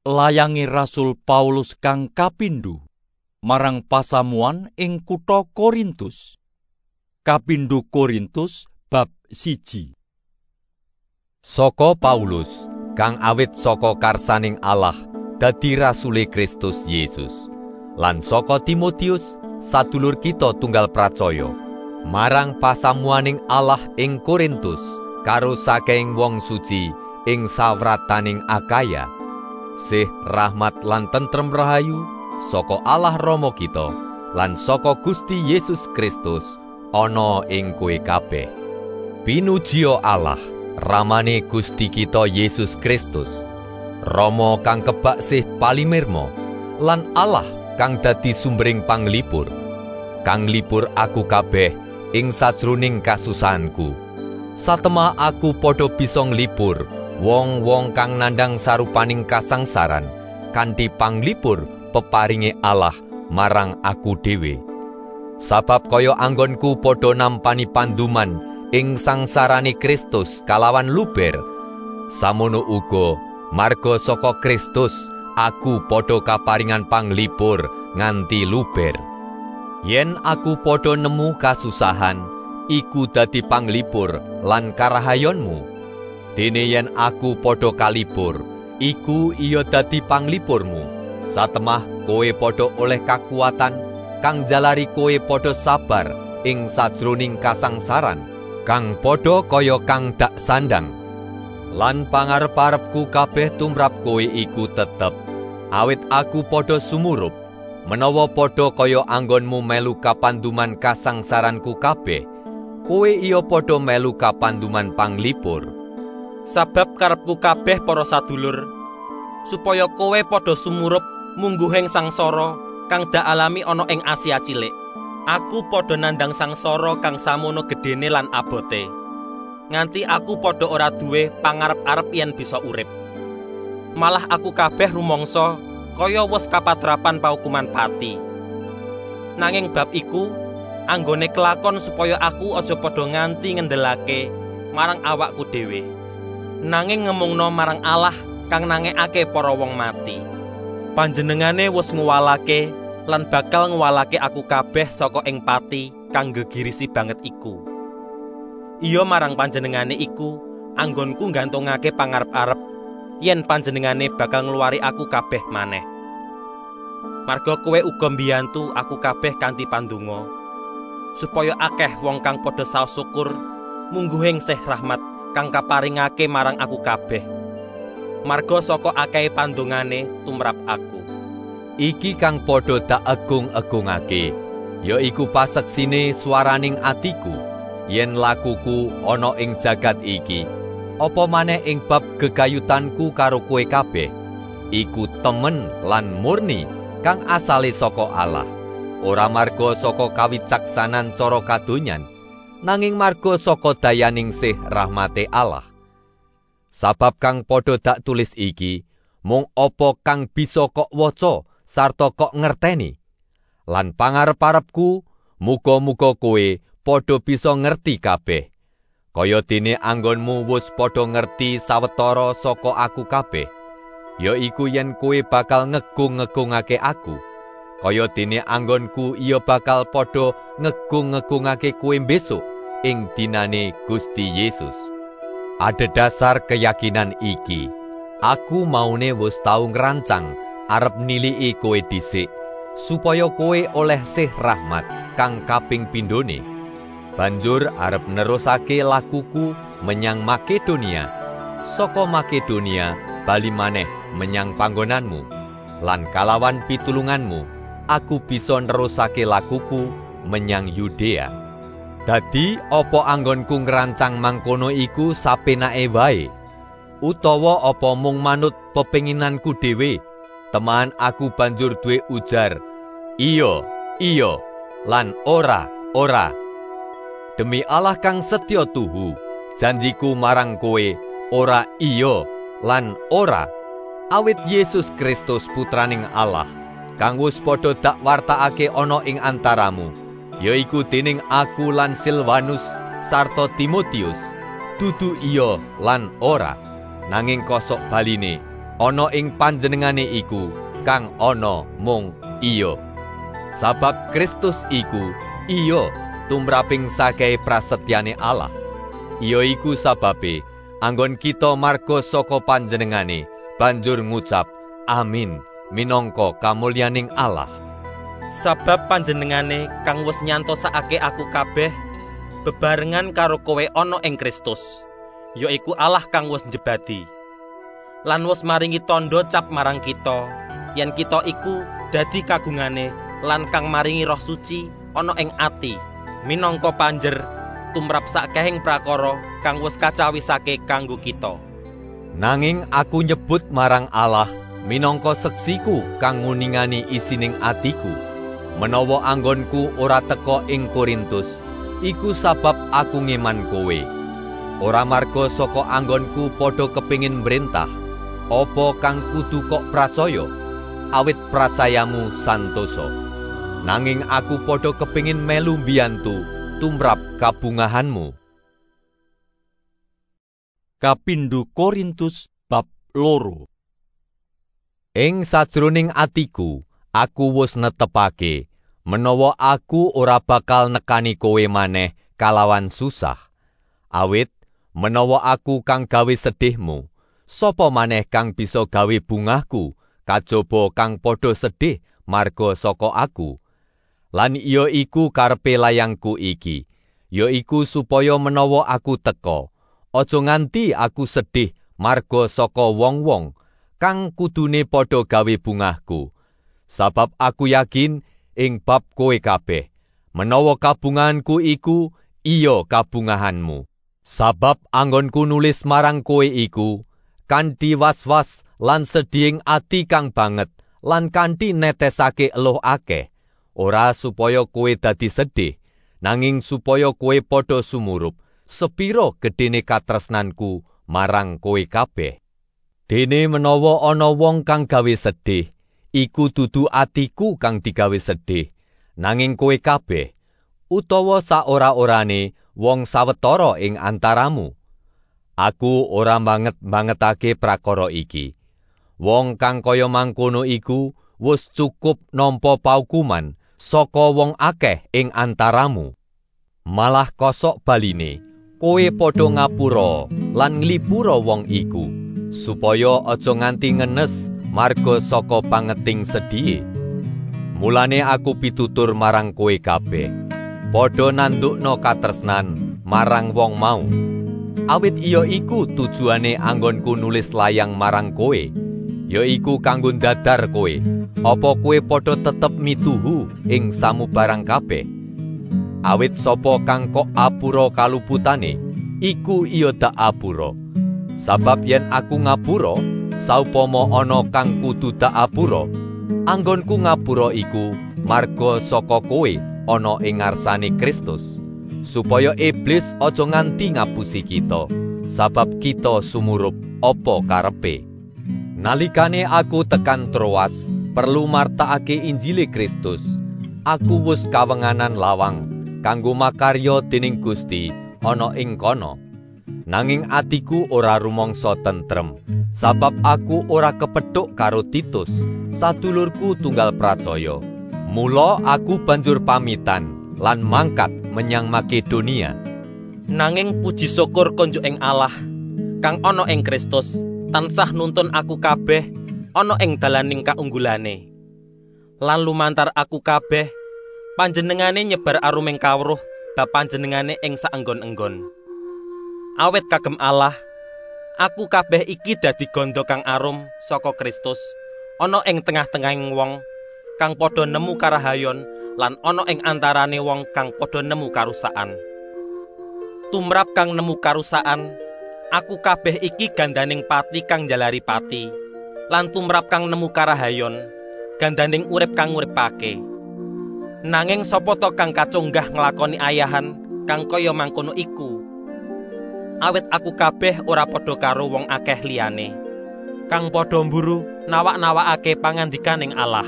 Layangi Rasul Paulus kang kapindho marang pasamuan ing kutha Korintus. Kapindho Korintus bab 1. Saka Paulus kang awit saka karsaning Allah dadi rasule Kristus Yesus, lan saka Timotius sadulur kita tunggal pracaya marang pasamuaning Allah ing Korintus karo saking wong suci ing sawrataning Akaya. Sih rahmat lan tentrem rahayu saka Allah Rama kita lan saka Gusti Yesus Kristus ana ing kowe kabeh. Pinujia Allah, ramane Gusti kita Yesus Kristus, Rama kang kebak sih palimirma, lan Allah kang dadi sumbering panglipur, kang lipur aku kabeh ing sajroning kasusahanku. Satemah aku padha bisa nglipur wong-wong kang nandhang sarupaning kasangsaran kanthi panglipur peparinge Allah marang aku dhewe. Sabab kaya anggonku padha nampani panduman ing sangsarane Kristus kalawan luber, samono uga marga saka Kristus aku padha kaparingan panglipur nganti luber. Yen aku padha nemu kasusahan, iku dadi panglipur lan karahayonmu. Dene yen aku padha kalipur, iku iya dadi panglipurmu. Satemah kowe padha oleh kakuatan kang jalari kowe padha sabar ing sajroning kasangsaran, kang padha kaya kang dak sandang. Lan pangarep-arepku kabeh tumrap kowe iku tetep, awit aku padha sumurup, menawa padha kaya anggonmu melu kapanduman kasangsaranku kabeh, kowe iya padha melu kapanduman panglipur. Sabab karepku kabeh para sadulur, supaya kowe padha sumurup mungguhing sangsara kang dak alami ana ing Asia cilik. Aku padha nandhang sangsara kang samono gedene lan abote, nganti aku padha ora duwe pangarep-arep yen bisa urip. Malah aku kabeh rumangsa kaya wis kapatrapan paukuman pati. Nanging bab iku anggone kelakon supaya aku aja padha nganti ngendelake marang awakku dhewe, nanging ngemungno marang Allah kang nangekake para wong mati. Panjenengane wis nguwalake lan bakal nguwalake aku kabeh saka ing pati kang gegirisi banget iku. Iya marang panjenengane iku anggonku nggantungake pangarep-arep yen panjenengane bakal ngluwari aku kabeh maneh. Marga kowe uga mbiyantu aku kabeh kanthi pandonga, supaya akeh wong kang padha saos syukur mungguhing sih rahmat kang kaparingake marang aku kabeh. Marga saka akeh pandongane tumrap aku. Iki kang padha dak agung-agungake, ya iku paseksine swaraning atiku yen lakuku ana ing jagat iki, apa maneh ing bab gegayutanku karo kowe kabeh, iku temen lan murni kang asale saka Allah, ora marga saka kawicaksanan cara kadonyan, nanging marga saka dayaning sih rahmate Allah. Sabab kang padha dak tulis iki mung apa kang bisa kok waca sarta kok ngerteni. Lan pangarep-arepku muga-muga kowe padha bisa ngerti kabeh, kaya dene anggonmu wis padha ngerti sawetara saka aku kabeh, ya iku yen kowe bakal ngegung-ngegungake aku, kaya dene anggonku iya bakal padha ngegung-ngegungake kowe besok ing dinane Gusti Yesus. Adhedhasar keyakinan iki, aku maune wis tau ngrancang arep niliki kowe dhisik, supaya kowe oleh sih rahmat kang kaping pindhone. Banjur arep nerusake lakuku menyang Makedonia, saka Makedonia bali maneh menyang panggonanmu, lan kalawan pitulunganmu aku bisa nerusake lakuku menyang Yudea. Dadi apa anggonku ngrancang mangkono iku sapenake wae, utawa apa mung manut pepinginanku dhewe, teman aku banjur duwe ujar iya, iya, lan ora, ora. Demi Allah kang setya tuhu, janjiku marang kowe ora iya lan ora, awit Yesus Kristus putraning Allah, kang wis padha dak wartakake ana ing antaramu, yaiku dening aku lan Silvanus sarta Timotius, dudu iya lan ora, nanging kosok baline ana ing panjenengane iku kang ana mung iya. Sabab Kristus iku iya tumraping sakehe prasetyane Allah. Iya iku sababe anggon kita marga saka panjenengane banjur ngucap amin minangka kamulyaning Allah. Sabab panjenengane kang wis nyantosake aku kabeh bebarengan karo kowe ana ing Kristus, yaiku Allah kang wis njebadi lan wis maringi tandha cap marang kita yen kita iku dadi kagungane lan kang maringi Roh Suci ana ing ati minangka panjer tumrap sakehing prakara kang wis kacawisake kanggo kita. Nanging aku nyebut marang Allah minangka seksiku kang nguningani isining atiku. Menawa anggonku ora teka ing Korintus, iku sabab aku ngeman kowe. Ora marga saka anggonku padha kepingin mrentah, apa kang kudu kok pracaya, awit pracayamu santosa. Nanging aku padha kepingin melu mbiyantu tumrap kabungahanmu. Kapindho Korintus bab 2. Ing sajroning atiku, aku wis netepake menawa aku ora bakal nekani kowe maneh kalawan susah. Awit menawa aku kang gawe sedihmu, sapa maneh kang bisa gawe bungahku kajaba kang padha sedih marga saka aku. Lan iya iku karepe layangku iki, ya iku supaya menawa aku teka, aja nganti aku sedih marga saka wong-wong kang kudune padha gawe bungahku. Sabab aku yakin ing bab kowe kabeh, menawa kabungahanku iku iya kabungahanmu. Sabab anggonku nulis marang kowe iku kanthi was-was lan sedihing ati kang banget lan kanthi netesake eluh akeh, ora supaya kowe dadi sedih, nanging supaya kowe padha sumurup sepira gedene katresnanku marang kowe kabeh. Dene menawa ana wong kang gawe sedih, iku dudu atiku kang digawe sedih, nanging kowe kabeh, utawa saora-orane wong sawetara ing antaramu. Aku ora banget-bangetake prakara iki. Wong kang kaya mangkono iku wis cukup nampa paukuman saka wong akeh ing antaramu. Malah kosok baline, kowe padha ngapura lan nglipura wong iku, supaya aja nganti ngenes marga saka pangeting sedhihe. Mulane aku pitutur marang kowe kabeh, padha nandukna katresnan marang wong mau. Awit iya iku tujuane anggonku nulis layang marang kowe, ya iku kanggo ndadar kowe, apa kowe padha tetep mituhu ing samubarang kabeh. Awit sapa kang kok apura kaluputane, iku iya dak apura. Sabab yen aku ngapura, saupama ana kang kudu dak apura, anggonku ngapura iku marga saka kowe ana ing ngarsane Kristus, supaya iblis aja nganti ngapusi kita, sabab kita sumurup apa karepe. Nalikane aku tekan Troas, perlu martakake Injile Kristus, aku wis kawenganan lawang kanggo makarya dening Gusti ana ing kono. Nanging atiku ora rumangsa tentrem, sabab aku ora kepethuk karo Titus, sadulurku tunggal pracaya. Mula aku banjur pamitan lan mangkat menyang Makedonia. Nanging puji syukur konjuk ing Allah kang ana ing Kristus tansah nuntun aku kabeh ana ing dalaning kaunggulane. Lan lumantar aku kabeh panjenengane nyebar aruming kawruh bab panjenengane ing saenggon-enggon. Awit kagem Allah, aku kabeh iki dadi ganda kang arum saka Kristus ana ing tengah-tengahing wong kang padha nemu karahayon lan ana ing antarane wong kang padha nemu karusakan. Tumrap kang nemu karusakan, aku kabeh iki gandaning pati kang njalari pati, lan tumrap kang nemu karahayon, gandaning urip kang nguripake. Nanging sapa to kang kacunggah nglakoni ayahan kang kaya mangkono iku? Awit aku kabeh ora padha karo wong akeh liyane, kang padha mburu nawak-nawakake pangandikaning Allah.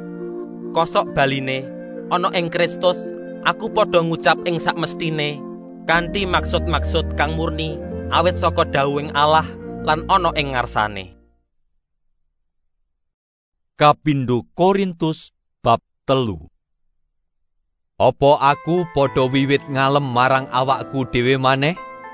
Kosok baline, ana ing Kristus, aku padha ngucap ing sakmestine kanthi maksud-maksud kang murni awit saka dawuhing Allah lan ana ing ngarsane. Kapindho Korintus bab 3. Apa aku padha wiwit ngalem marang awakku dhewe maneh?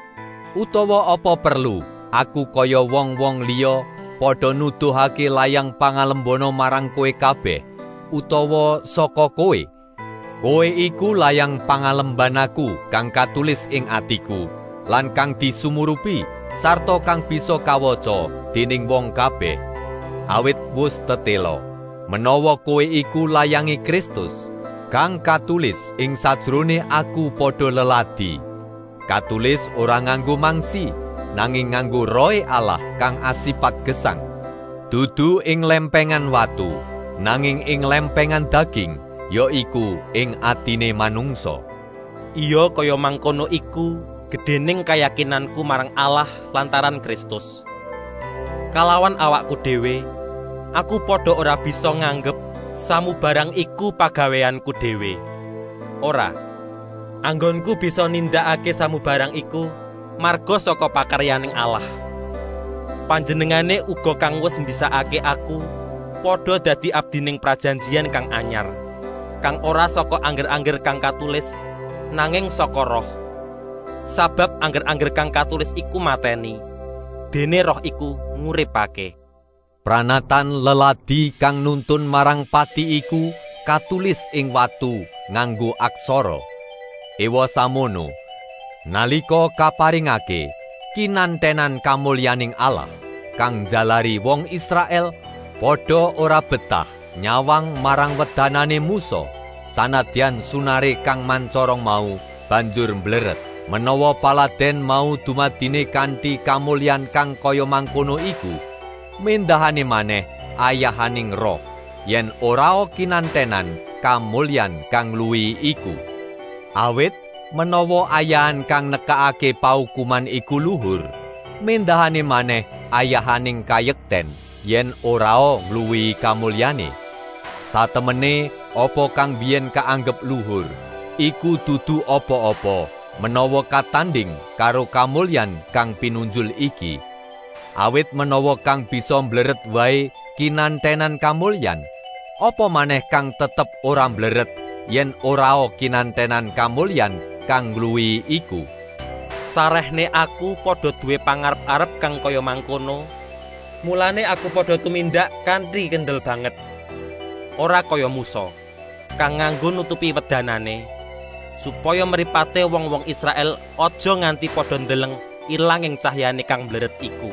Utawa apa perlu aku kaya wong-wong liya padha nuduhake layang pangalembono marang kowe kabeh, utawa saka kowe? Kowe iku layang pangalembanaku kang katulis ing atiku, lan kang disumurupi sarta kang bisa kawaca dening wong kabeh. Awit wis tetela menawa kowe iku layange Kristus, kang katulis ing sajrone aku padha leladi. Katulis ora nganggo mangsi, nanging nganggo Rohe Allah kang asipat gesang. Dudu ing lempengan watu, nanging ing lempengan daging, ya iku ing atine manungsa. Iya kaya mangkono iku gedening kayakinanku marang Allah lantaran Kristus. Kalawan awakku dhewe, aku padha ora bisa nganggep samubarang iku pagaweanku dhewe. Ora. Anggonku bisa nindakake samubarang iku marga saka pakaryaning Allah. Panjenengane uga kang wis mbisakake aku padha dadi abdining prajanjian kang anyar, kang ora saka angger-angger kang katulis, nanging saka Roh. Sabab angger-angger kang katulis iku mateni, dene Roh iku nguripake. Pranatan leladi kang nuntun marang pati iku katulis ing watu nganggo aksara. Ewa samono, nalika kaparingake kinantenan kamulyaning Allah kang jalari wong Israel padha ora betah nyawang marang wedanane Musa, sanadyan sunare kang mancorong mau banjur mbleret. Menawa paladen mau dumadine kanthi kamulyan kang kaya mangkono iku, mendahane maneh ayahaning Roh, yen ora kinantenan kamulyan kang luwi iku. Awit menawa ayahan kang nekakake paukuman iku luhur, mendahane maneh ayahaning kayekten yen ora ngluwihi kamulyane. Satemene apa kang biyen kaanggep luhur, iku dudu apa-apa menawa katanding karo kamulyan kang pinunjul iki. Awit menawa kang bisa mbleret wae kinantenan kamulyan, apa maneh kang tetep ora mbleret yen ora kinantenan kamulyan kang ngluwihi iku. Sarehne aku padha duwe pangarep-arep kang kaya mangkono, mulane aku padha tumindak kanthi kendel banget. Ora kaya Musa, kang nganggo nutupi wedanane, supaya mripate wong-wong Israel aja nganti padha ndeleng ilang ing cahyane kang mbleret iku.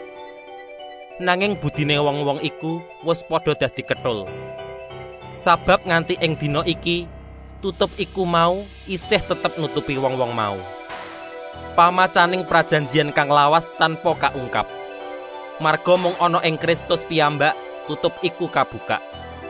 Nanging budine wong-wong iku wis padha dadi kethul. Sabab nganti ing dina iki tutup iku mau isih tetep nutupi wong-wong mau. Pamacaning prajanjian kang lawas tanpa kaungkap. Marga mung ana ing Kristus piyambak tutup iku kabuka.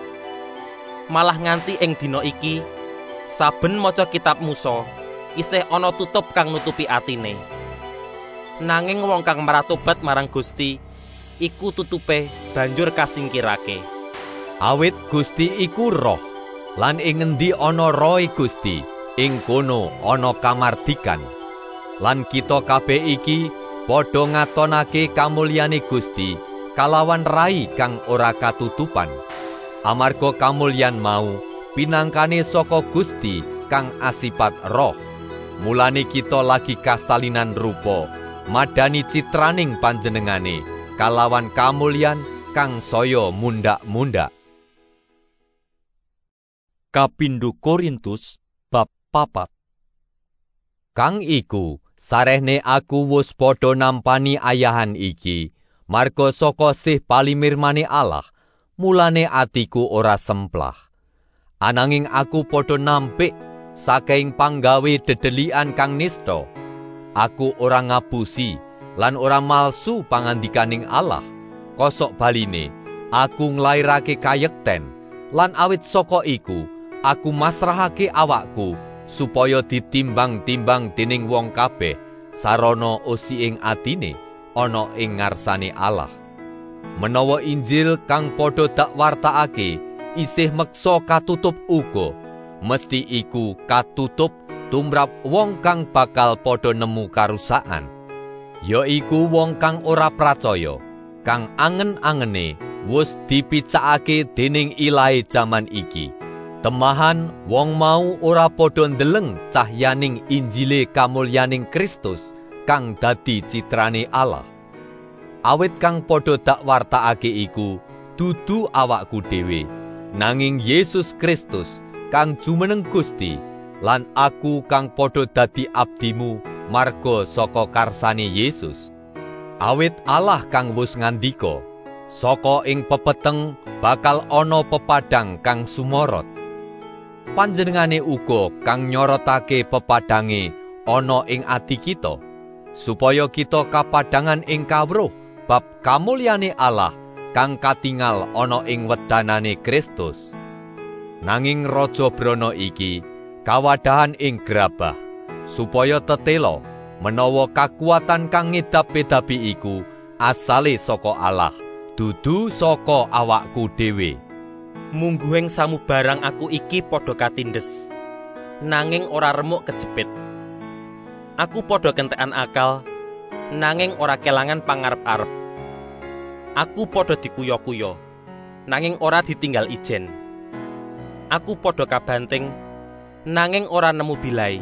Malah nganti ing dina iki saben maca kitab Musa isih ana tutup kang nutupi atine. Nanging wong kang maratobat marang Gusti iku tutupe banjur kasingkirake. Awit Gusti iku Roh, lan ing ngendi ana Rohe Gusti, ing kono ana kamardikan. Lan kita kabeh iki padha ngatonake kamulyane Gusti kalawan rai kang ora katutupan. Amarga kamulyan mau pinangkane saka Gusti kang asipat Roh. Mulane kita lagi kasalinan rupa, madani citraning panjenengane kalawan kamulyan kang saya mundak-mundak. Kapindho Korintus bab 4. Kang iku sarehne aku wis padha nampani ayahan iki, marga saka sih palimirmane Allah, mulane atiku ora semplah. Ananging aku padha nampik saking panggawe dedelikan kang nista. Aku ora ngapusi lan ora malsu pangandikaning Allah. Kosok baline, aku nglairake kayekten, lan awit saka iku aku masrahake awakku supaya ditimbang-timbang dening wong kabeh sarana osi ing atine ana ing ngarsane Allah. Menawa Injil kang padha dak wartakake isih meksa katutup uga, mesti iku katutup tumrap wong kang bakal padha nemu karusakan. Ya iku wong kang ora pracaya, kang angen-angene wis dipicakake dening ilahe jaman iki. Temahan wong mau ora padha ndeleng cahyaning Injile kamulyaning Kristus kang dadi citrane Allah. Awit kang padha dak wartakake iku dudu awakku dhewe, nanging Yesus Kristus kang jumeneng Gusti, lan aku kang padha dadi abdimu marga saka karsane Yesus. Awit Allah kang wis ngandika, saka ing pepeteng bakal ana pepadang kang sumorot. Panjenengane uga kang nyorotake pepadange ana ing ati kita, supaya kita kapadangan ing kawruh bab kamulyane Allah kang katingal ana ing wedanane Kristus. Nanging raja brana iki kawadahan ing grabah, supaya tetela menawa kakuwatan kang ngedap-edapi iku asale saka Allah, dudu saka awakku dhewe. Mungguhing samubarang aku iki padha katindes, nanging ora remuk kejepit. Aku padha kentekan akal, nanging ora kelangan pangarep-arep. Aku padha dikuyo-kuyo, nanging ora ditinggal ijen. Aku padha kabanting, nanging ora nemu bilai.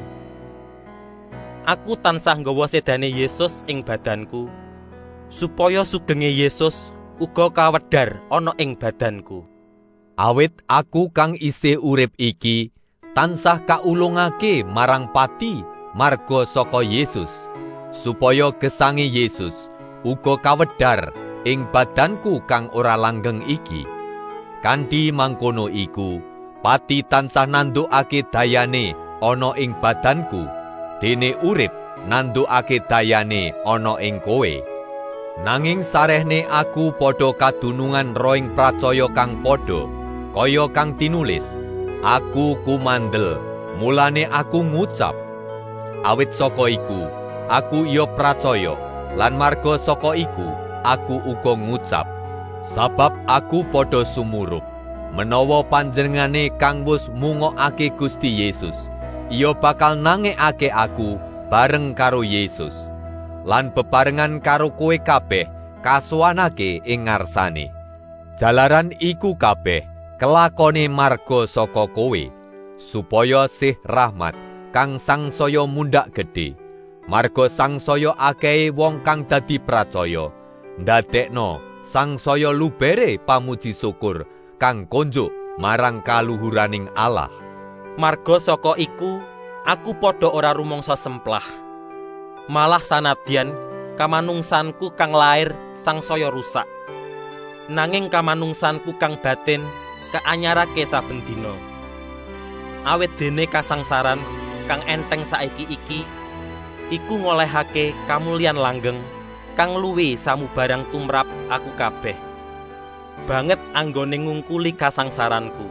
Aku tansah nggawa sedane Yesus ing badanku, supaya sugenge Yesus uga kawedhar ana ing badanku. Awit aku kang isih urip iki tansah kaulungake marang pati marga saka Yesus, supaya gesange Yesus uga kawedhar ing badanku kang ora langgeng iki. Kanthi mangkono iku, pati tansah nandukake dayane ana ing badanku, dene urip nandukake dayane ana ing kowe. Nanging sarehne aku padha kadunungan roing pracaya kang padha, kaya kang tinulis, aku kumandel, mulane aku ngucap. Awit saka iku, aku ya pracaya, lan marga saka iku, aku uga ngucap. Sabab aku padha sumurup, menawa panjenengane kang wis mungokake Gusti Yesus, iya bakal nangekake aku bareng karo Yesus, lan bebarengan karo kowe kabeh kasuwanake ing ngarsane. Jalaran iku kabeh kelakone marga saka kowe, supaya sih rahmat kang sangsaya mundhak gedhe, marga sangsaya akehe wong kang dadi pracaya, ndadekno sangsaya lubere pamuji syukur kang konjuk marang kaluhuraning Allah. Marga saka iku aku padha ora rumangsa semplah, malah sanadyan kamanungsanku kang lair sangsaya rusak, nanging kamanungsanku kang batin kaanyarake saben dina. Awit dene kasangsaran kang enteng saiki iki iku ngolehake kamulyan langgeng kang luwih samubarang tumrap aku kabeh, banget anggone ngungkuli kasangsaranku.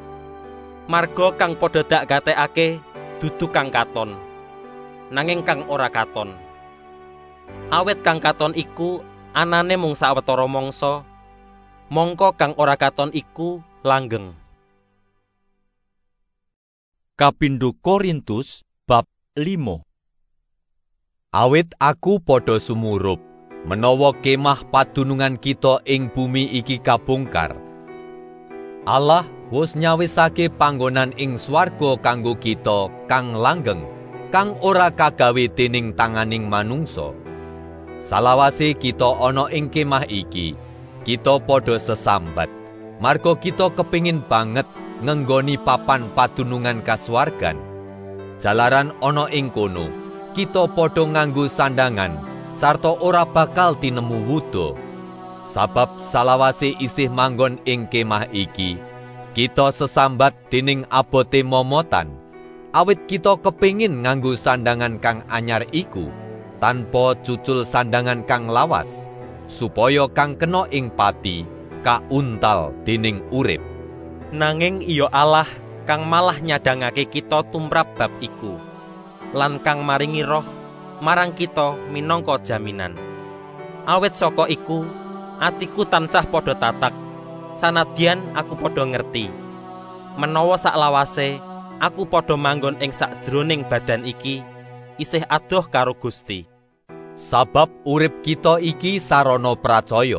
Marga kang padha dak gatekake dudu kang katon, nanging kang ora katon. Awit kang katon iku anane mung sawetara mangsa, mongko kang ora katon iku langgeng. Kapindho Korintus bab 5. Awit aku padha sumurup, menawa kemah padunungan kita ing bumi iki kabongkar. Allah wis nyawisake panggonan ing swarga kanggo kita kang langgeng, kang ora kagawe dening tanganing manungsa. Salawase kita ana ing kemah iki, kita padha sesambat, marga kita kepingin banget ngenggoni papan padunungan kasuwargan. Jalaran ana ing kono, kita padha nganggo sandangan, sarta ora bakal tinemu wuda. Sabab salawase isih manggon ing kemah iki, kita sesambat dening abote momotan, awit kita kepingin nganggo sandangan kang anyar iku, tanpa cucul sandangan kang lawas, supaya kang kena ing pati kauntal dening urip. Nanging iya Allah kang malah nyadangake kita tumrap bab iku, lan kang maringi roh marang kita minangka jaminan. Awit saka iku atiku tansah padha tatak, sanadyan aku padha ngerti menawa saklawase aku padha manggon ing sakjroning badan iki isih adoh karo Gusti. Sabab urip kita iki sarana pracaya,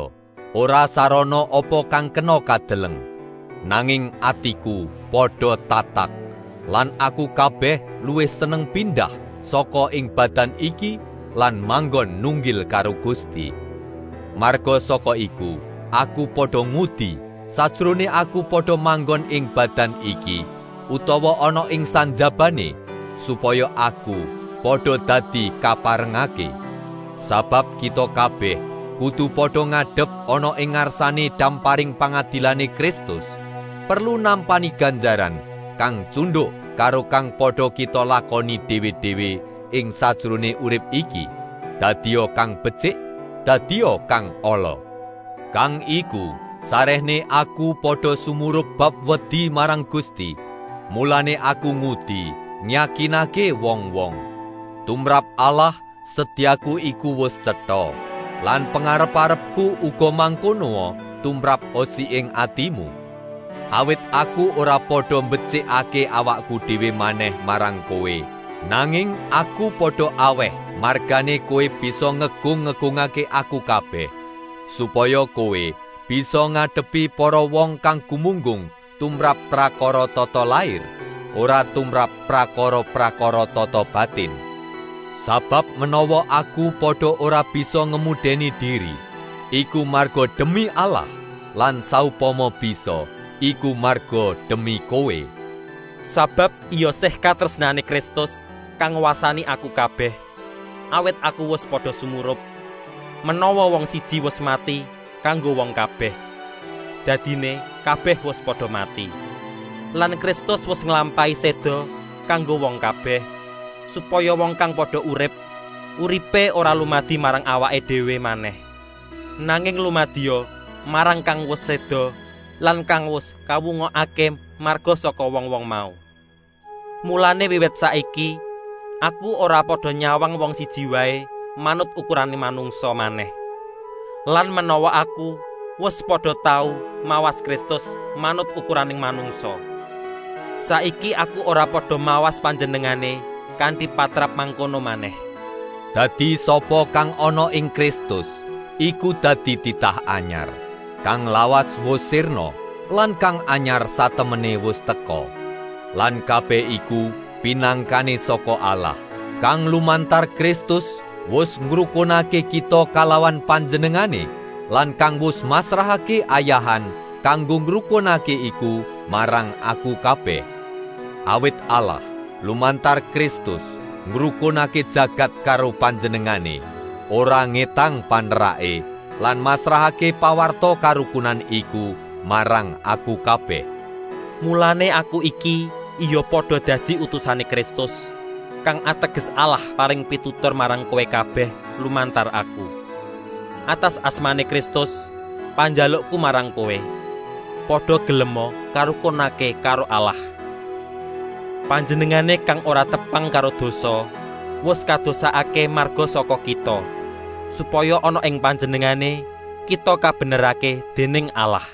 ora sarana apa kang kena kadeleng, nanging atiku padha tatak, lan aku kabeh luwih seneng pindah saka ing badan iki lan manggon nunggil karo Gusti. Marga saka iku, aku padha ngudi sajrone aku padha manggon ing badan iki utawa ana ing sanjabane, supaya aku padha dadi kaparengake. Sabab kita kabeh kudu padha ngadhep ana ing ngarsane damparing pangadilane Kristus, perlu nampani ganjaran kang cunduk karo kang padha kita lakoni dhewe-dhewe ing sajrone urip iki, dadiya kang becik, dadiya kang ala. Kang iku sarehne aku padha sumurup bab wedi marang Gusti, mulane aku ngudi nyakinake wong-wong. Tumrap Allah setiaku iku wis cetha, lan pangarep-arepku uga mangkono tumrap osi ing atimu. Awit aku ora padha mbecikake awakku dhewe maneh marang kowe, nanging aku padha aweh margane kowe bisa ngegung-ngegungake aku kabeh, supaya kowe bisa ngadepi para wong kang gumunggung tumrap prakara tata lair, ora tumrap prakara-prakara tata batin. Sabab menawa aku padha ora bisa ngemudeni diri, iku marga demi Allah, lan saupama bisa, iku marga demi kowe. Sabab iya sih katresnane Kristus kang nguwasani aku kabeh, awit aku wis padha sumurup. Menawa wong siji wis mati kanggo wong kabeh, dadine kabeh wis padha mati. Lan Kristus wis nglampahi seda kanggo wong kabeh, supaya wong kang padha urip, uripe ora lumadi marang awake dhewe maneh, nanging lumadiya marang kang wis seda lan kang wis kawungokake marga saka wong-wong mau. Mulane wiwit saiki aku ora padha nyawang wong siji wae manut ukurane manungsa maneh. Lan menawa aku wis padha tau mawas Kristus manut ukuraning manungsa, saiki aku ora padha mawas panjenengane kanthi patrap mangkono maneh. Dadi sapa kang ana ing Kristus, iku dadi titah anyar, kang lawas wis sirna, lan kang anyar satemene wis teka. Lan kabeh iku pinangkane saka Allah, kang lumantar Kristus wis ngrukunake kita kalawan panjenengane, lan kang wis masrahake ayahan kanggo ngrukunake iku marang aku kabeh. Awit Allah lumantar Kristus ngrukunake jagat karo panjenengane, ora ngetang panerake, lan masrahake pawarta karukunan iku marang aku kabeh. Mulane aku iki iya padha dadi utusane Kristus, kang ateges Allah paring pitutur marang kowe kabeh lumantar aku. Atas asmane Kristus, panjalukku marang kowe, padha gelema karukunake karo Allah. Panjenengane kang ora tepang karo dosa wis kadosakake marga saka kita, supaya ana ing panjenengane kita kabenerake dening Allah.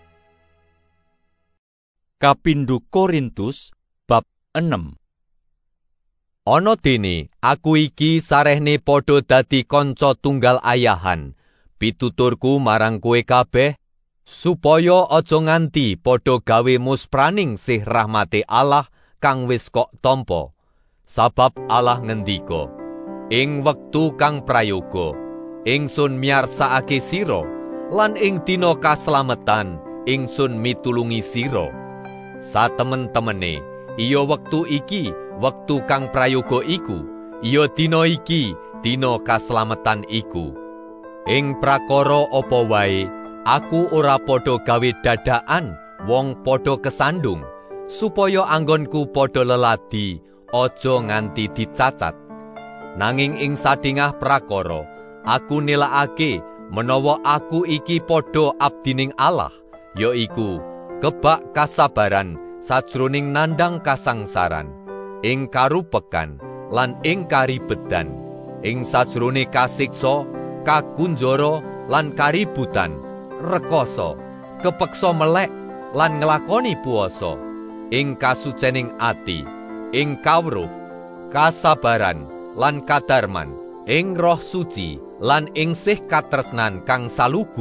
Kapindho Korintus bab 6. Ana dene aku iki sarehne padha dadi kanca tunggal ayahan, pituturku marang kowe kabeh, supaya aja nganti padha gawe muspraning sih rahmate Allah kang wis kok tampa. Sabab Allah ngendika, ing wektu kang prayoga, ingsun miyarsakake sira, lan ing dina kaslametan ingsun mitulungi sira. Satemen-temene, iya wektu iki, wektu kang prayoga iku, iya dina iki, dina kaslametan iku. Ing prakara apa wae, aku ora padha gawe dadakan wong padha kesandung, supaya anggonku padha leladi, aja nganti dicacat. Nanging ing sadingah prakara, aku nilakake menawa aku iki padha abdining Allah, yaiku kebak kasabaran sajroning nandang kasangsaran, ing karupekan lan ing karibedan, ing sajrone kasiksa, kakunjara lan kaributan, rekoso, kepeksa melek lan nglakoni puasa, ing kasucening ati, ing kawruh, kasabaran lan kadarman, ing roh suci lan ing sih katresnan kang salugu,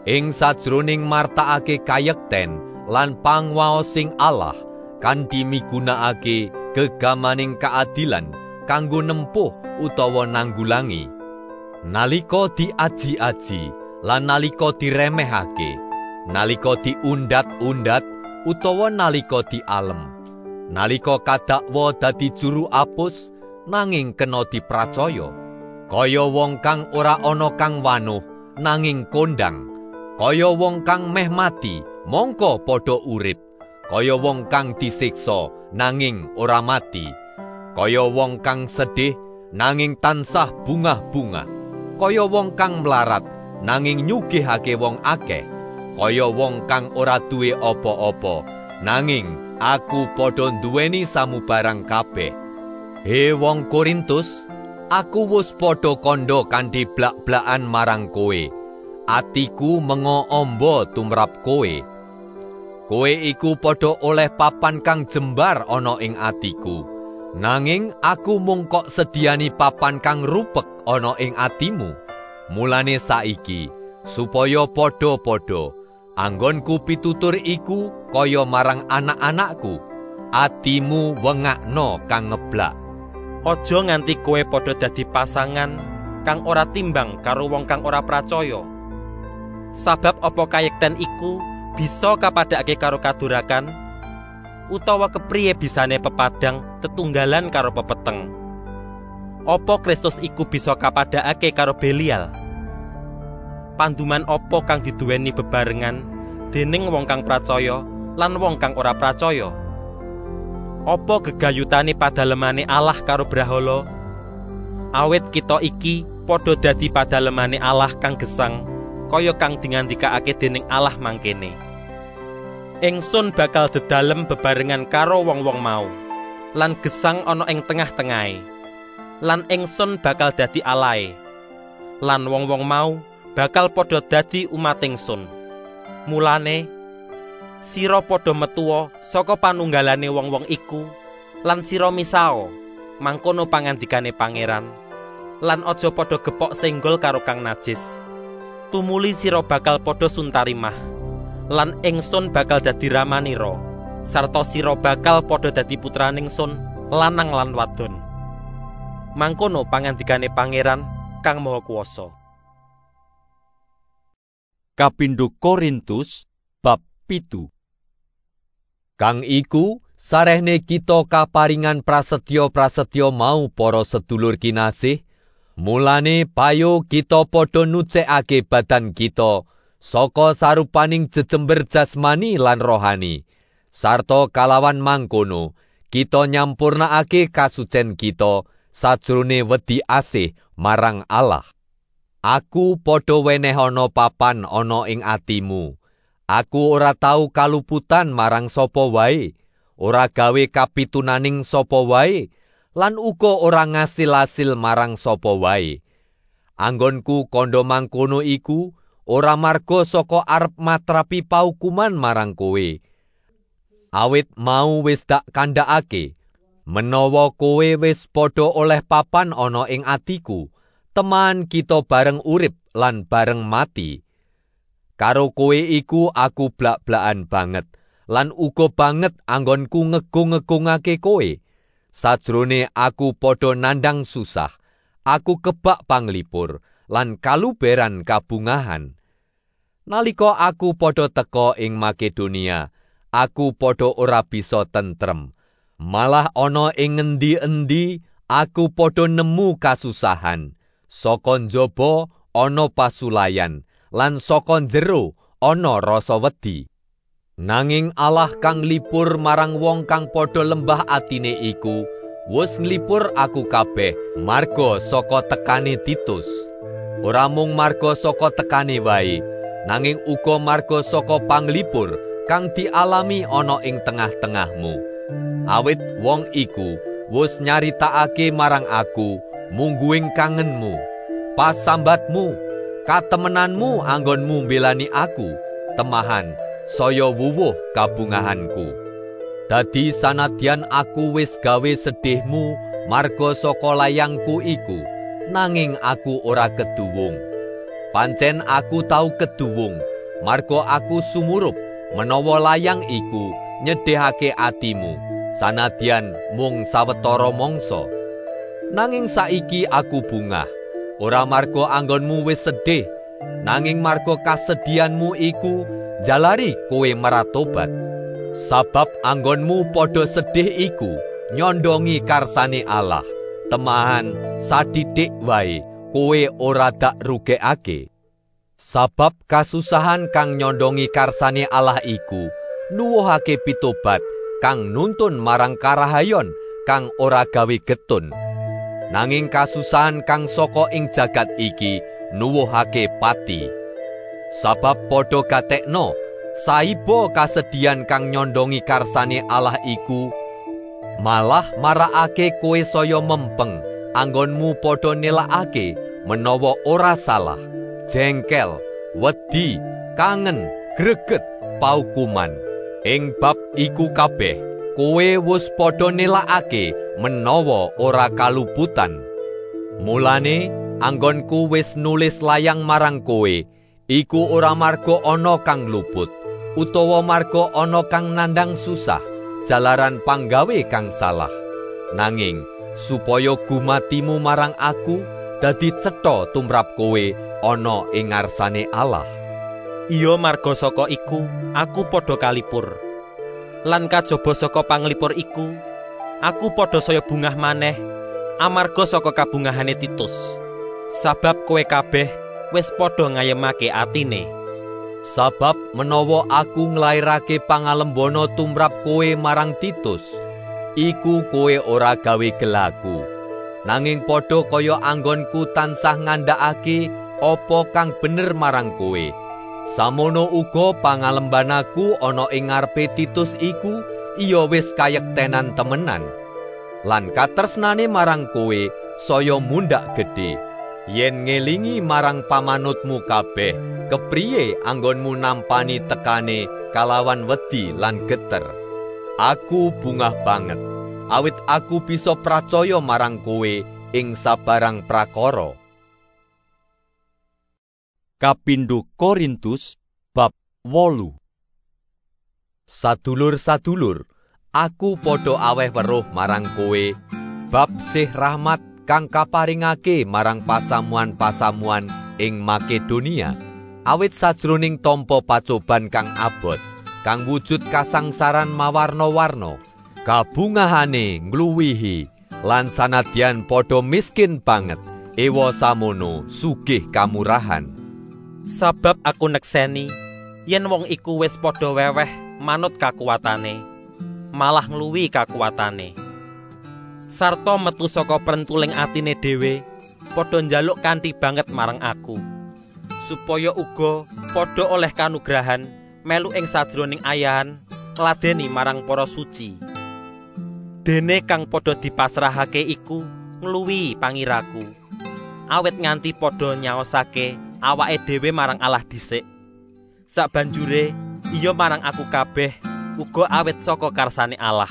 Ing sajroning martakake kayekten lan pangwaos sing Allah kanthi migunakake gegamaning kaadilan kanggo nempuh utawa nanggulangi. Nalika diaji-aji lan nalika diremehake, nalika diundat-undat utawa nalika dialem, nalika kadakwa dadi juru apus nanging kena dipracaya, kaya wong kang ora ana kang wanuh nanging kondang, kaya wong kang meh mati mongko padha urip, kaya wong kang disiksa nanging ora mati, kaya wong kang sedih nanging tansah bungah-bungah, kaya wong kang mlarat nanging nyugihake wong akeh, kaya wong kang ora duwe apa-apa nanging aku padha nduweni samubarang kabeh. He wong Korintus, aku wis padha kandha kanthi blak-blakan marang kowe. Atiku mengo amba tumrap kowe. Kowe iku padha oleh papan kang jembar ana ing atiku. Nanging aku mung kok sediani papan kang rupek ana ing atimu. Mulane saiki supaya padha-padha anggonku pitutur iku kaya marang anak-anakku. Atimu wengakno kang ngeblak. Aja nganti kowe padha dadi pasangan kang ora timbang karo wong kang ora pracaya. Sabab apa kayekten iku bisa kapadhake karo kadurakan, utawa kepriye bisane pepadang tetunggalan karo pepeteng? Apa Kristus iku bisa kapadhake karo Belial? Panduman apa kang diduweni bebarengan dening wong kang pracaya lan wong kang ora pracaya? Apa gegayutane padalemane Allah karo brahala? Awit kita iki padha dadi padalemane Allah kang gesang, kaya kang dingandikake dening Allah mangkene. Ingsun bakal dedalem bebarengan karo wong-wong mau, lan gesang ana ing tengah-tengahe. Lan ingsun bakal dadi Alahe, lan wong-wong mau bakal padha dadi umat ingsun. Mulane sira padha metuwa saka panunggalane wong-wong iku, lan sira misao mangkono pangandikane pangeran, lan aja padha gepok senggol karo kang najis. Tumuli sira bakal padha suntarimah, lan ingsun bakal dadi ramanira, sarta sira bakal padha dadi putraning ingsun lanang lan wadon. Mangkono pangandikane pangeran kang maha kuwasa. Kapindho Korintus bab 7. Kang iku sarehne kita kaparingan prasetya-prasetya mau para sedulur kinasih, mulane payo kita padha nucekake badan kita saka sarupaning jejember jasmani lan rohani, sarta kalawan mangkono kita nyampurnakake kasucen kita sajrone wedi asih marang Allah. Aku padha wenehana papan ana ing atimu. Aku ora tau kaluputan marang sapa wae, ora gawe kapitunaning sapa wae, lan uga ora ngasil-asil marang sapa wae. Anggonku kandha mangkono iku ora marga saka arep matrapi paukuman marang kowe. Awit mau wis dak kandhakake, menawa kowe wis padha oleh papan ana ing atiku, teman kita bareng urip lan bareng mati. Karo kowe iku aku blak-blakan banget, lan uga banget anggonku ngegung-ngegungake kowe. Sajrone aku padha nandang susah, aku kebak panglipur, lan kaluberan kabungahan. Nalika aku padha teka ing Makedonia, aku padha ora bisa tentrem. Malah ana ing endi-endi aku padha nemu kasusahan. Saka njaba ana pasulayan, lan saka njero ana rasa wedi. Nanging Allah kang lipur marang wong kang padha lembah atine iku, wis nglipur aku kabeh marga saka tekane Titus. Ora mung marga saka tekane wae, nanging uga marga saka panglipur kang dialami ana ing tengah-tengahmu. Awit wong iku wis nyaritakake marang aku mungguing kangenmu, pasambatmu, katemenanmu anggonmu mbelani aku, temahan saya wuwuh kabungahanku. Dadi sanadyan aku wis gawe sedihmu marga saka layangku iku, nanging aku ora keduwung. Pancen aku tau keduwung marga aku sumurup menawa layang iku nyedhehake atimu, sanadyan mung sawetara mangsa. Nanging saiki aku bungah, ora marga anggonmu wis sedih, nanging marga kasedihanmu iku jalari kowe maratobat. Sabab anggonmu padha sedih iku nyondongi karsane Allah, temahan sadidik wae kowe ora dak rugekake. Sabab kasusahan kang nyondongi karsane Allah iku nuwuhake pitobat kang nuntun marang karahayon kang ora gawe getun. Nanging kasusahan kang saka ing jagat iki nuwuhake pati. Sabab padha gatekno saiba kasedihan kang nyondongi karsane Allah iku malah marakake kowe saya mempeng, anggonmu padha nelakake menawa ora salah, jengkel, wedi, kangen, greget, paukuman. Ing bab iku kabeh kowe wis padha nelakake menawa ora kaluputan. Mulane anggonku wis nulis layang marang kowe iku ora marga ana kang luput, utawa marga ana kang nandang susah jalaran panggawe kang salah, nanging supaya gumatimu marang aku dadi cetha tumrap kowe ana ing ngarsane Allah. Iya marga saka iku aku padha kalipur. Lan kajaba saka panglipur iku aku padha saya bungah maneh amarga saka kabungahane Titus. Sabab kowe kabeh wis padha ngayemake atine. Sabab menawa aku nglairake pangalembana tumrap kowe marang Titus, iku kowe ora gawe gelaku, nanging padha kaya anggonku tansah ngandhakake apa kang bener marang kowe. Samono uga pangalembanaku ana ing ngarepe Titus iku iya wis kayektenan temenan. Lan katresnane marang kowe saya mundhak gedhe, yen ngelingi marang pamanutmu kabeh kepriye anggonmu nampani tekane kalawan wedi lan geter. Aku bungah banget, awit aku bisa pracaya marang kowe ing sabarang prakara. Kapindho Korintus bab 8. Sadulur-sadulur, aku padha aweh weruh marang kowe bab sih rahmat kang kaparingake marang pasamuan-pasamuan ing Makedonia, awit sajroning tampa pacoban kang abot, kang wujud kasangsaran mawarna-warna, kabungahane ngluwihi, lan sanadyan padha miskin banget, ewa samono sugih kamurahan. Sabab aku nekseni yen wong iku wis padha weweh manut kakuwatane, malah ngluwi kakuwatane. Sarta metu saka prentuling atine dhewe padha njaluk kanthi banget marang aku, supaya uga padha oleh kanugrahan melu ing sajroning ayahan ngladeni marang para suci. Dene kang padha dipasrahake iku ngluwi pangiraku, awit nganti padha nyaosake awake dhewe marang Allah dhisik. Sabanjure iya marang aku kabeh uga awit saka karsane Allah.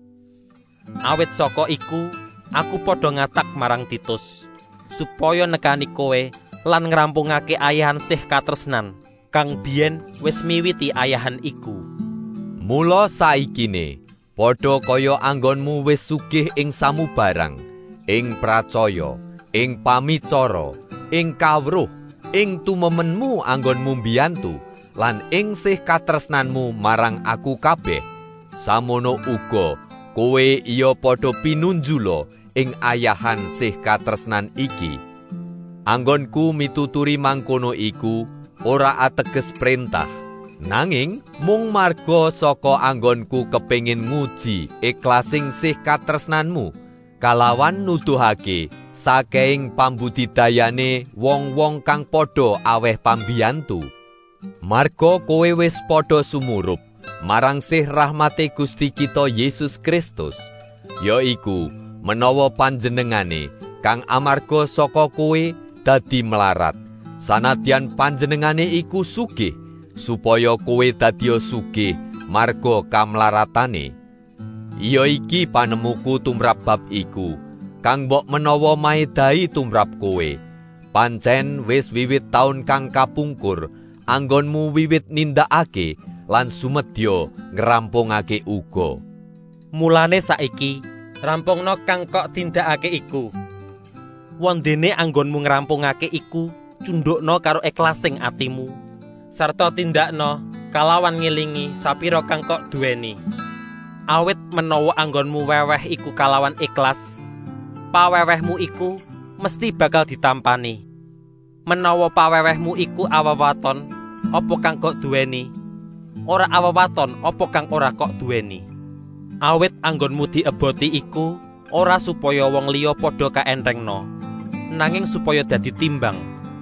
Awit saka iku aku padha ngatak marang Titus supaya nekani kowe lan ngrampungake ayahan sih katresnan kang biyen wis miwiti ayahan iku. Mula saikine padha kaya anggonmu wis sugih ing samubarang, ing pracaya, ing pamicara, ing kawruh, ing tumemenmu anggonmu mbiyantu, lan ing sih katresnanmu marang aku kabeh. Samono uga kowe iya padha pinunjula ing ayahan sih katresnan iki. Anggonku mituturi mangkono iku ora ateges perintah, nanging mung marga saka anggonku kepengin nguji iklasing sih katresnanmu kalawan nuduhake saking pambudidayane wong-wong kang padha aweh pambiyantu. Marga kowe wis padha sumurup marang sih rahmate Gusti kita Yesus Kristus, yaiku menawa panjenengane kang amarga saka kowe dadi melarat, sanadyan panjenengane iku sugih, supaya kowe dadiya sugih marga kamlaratane. Iya iki panemuku tumrap bab iku, kang mbok menawa maedai tumrap kowe. Pancen wis wiwit taun kang kapungkur, anggonmu wiwit nindakake lan sumedya ngrampungake uga. Mulane saiki rampungna kang kok tindakake iku. Wondene anggonmu ngrampungake iku cundhukna karo ikhlasing atimu, sarta tindakna kalawan ngelingi sapira kang kok duweni. Awit menawa anggonmu weweh iku kalawan ikhlas, pawewehmu iku mesti bakal ditampani. Menawa pawewehmu iku awewaton, apa kang kok duweni? Ora awewaton, apa kang ora kok duweni? Awit anggonmu dieboti iku ora supaya wong liya padha kaenthengna, nanging supaya dadi timbang.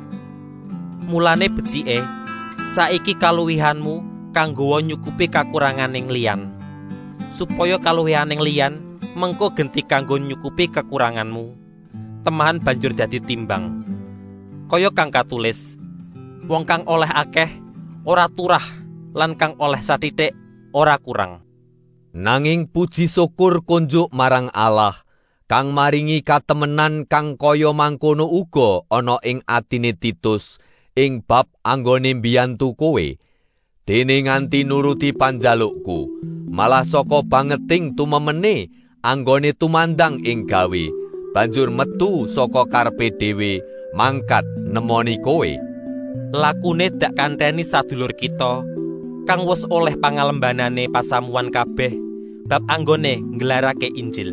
Mulane becike, saiki kaluwihanmu kanggo nyukupi kakuranganing liyan, supaya kaluwihaning liyan mengko genti kanggo nyukupi kekuranganmu. Temahan banjur dadi timbang. Kaya kang katulis, wong kang oleh akeh ora turah, lan kang oleh sathithik ora kurang. Nanging puji syukur kunjuk marang Allah kang maringi katemenan kang kaya mangkono uga ana ing atine Titus ing bab anggone mbiyantu kowe. Dene nganti nuruti panjalukku, malah saka bangeting tumemene anggone tumandang ing gawe, banjur metu saka karepe dhewe mangkat nemoni kowe. Lakune dak kanteni sadulur kita kang wis oleh pangalembanane pasamuan kabeh bab anggone nggelarake Injil.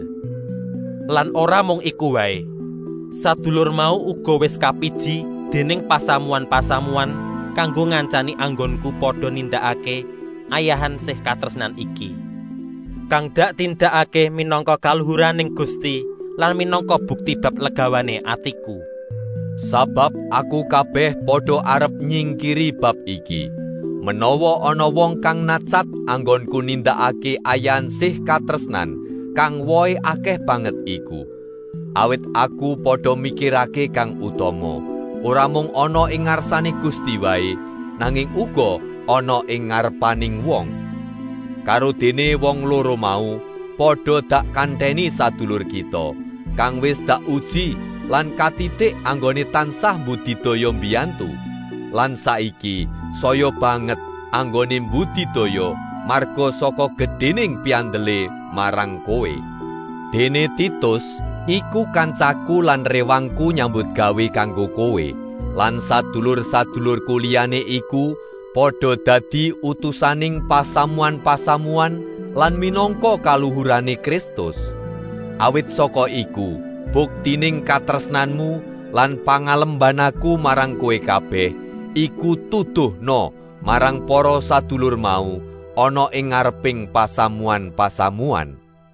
Lan ora mung iku wae, sadulur mau uga wis kapiji dening pasamuan-pasamuan kanggo ngancani anggonku padha nindakake ayahan sih katresnan iki, kang dak tindakake minangka kaluhuraning Gusti lan minangka bukti bab legawane atiku. Sabab aku kabeh padha arep nyingkiri bab iki. Menawa ana wong kang nacat anggonku nindakake ayahan sih katresnan kang wohe akeh banget iku. Awit aku padha mikirake kang utama, ora mung ana ing ngarsane Gusti wae, nanging uga ana ing ngarepaning wong. Karo dene wong loro mau padha dak kanteni sadulur kita kang wis dak uji lan katitik anggone tansah budidaya mbiyantu, lan saiki saya banget anggone budidaya marga saka gedhening piandele marang kowe. Dene Titus iku kancaku lan rewangku nyambut gawe kanggo kowe, lan sadulur-sadulurku liyane iku padha dadi utusaning pasamuan-pasamuan lan minangka kaluhurane Kristus. Awit saka iku buktining katresnanmu lan pangalembanaku marang kowe kabeh iku tuduhna marang para sadulur mau ana ing ngareping pasamuan-pasamuan.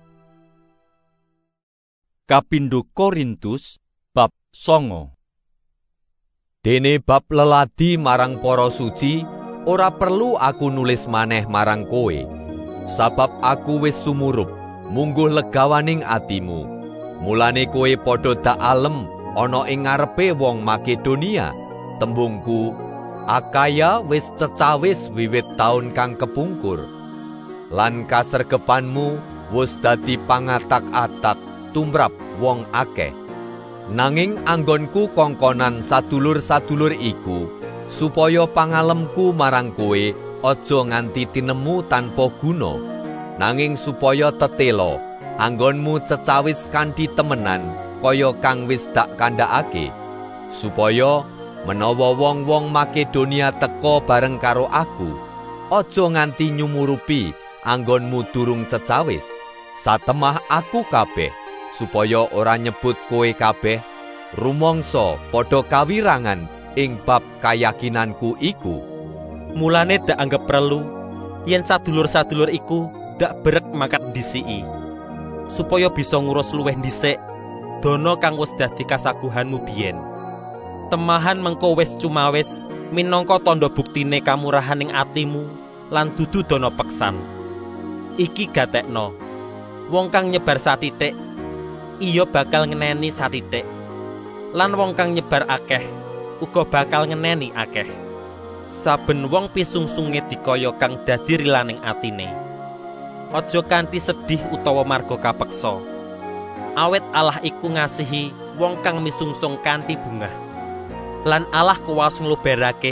Kapindho Korintus bab 9. Dene bab leladi marang para suci ora perlu aku nulis maneh marang kowe, sabab aku wis sumurup mungguh legawaning atimu. Mulane kowe padha dak alem ana ing ngarepe wong Makedonia. Tembungku, Akaya wis cecawis wiwit taun kang kepungkur. Lan kasregepanmu wis dadi pangatak-atak tumrap wong akeh. Nanging anggonku kongkonan sadulur-sadulur iku, supaya pangalemku marang kowe aja nganti tinemu tanpa guna, nanging supaya tetela anggonmu cecawis kanthi temenan kaya kang wis dak kandhakake, supaya menawa wong-wong Makedonia teka bareng karo aku, aja nganti nyumurupi anggonmu durung cecawis. Satemah aku kabeh, supaya ora nyebut kowe kabeh rumangsa padha kawirangan ing bab kayakinanku iku. Mulane dak anggap perlu yen sadulur-sadulur iku dak berek makat ndisiki, supaya bisa ngurus luweh dhisik dana kang wis dadi kasaguhanmu biyen. Temahan mengko wis cumawis minangka tandha buktine kamurahaning atimu lan dudu dana peksan. Iki gatekno, wong kang nyebar satitik iya bakal ngeneni satitik, lan wong kang nyebar akeh uga bakal ngeneni akeh. Saben wong pisungsunge dikaya kang dadi rilaning atine. Aja kanthi sedih utawa marga kapeksa. Awit Allah iku ngasihi wong kang misungsung kanthi bungah. Lan Allah kuwas ngluberake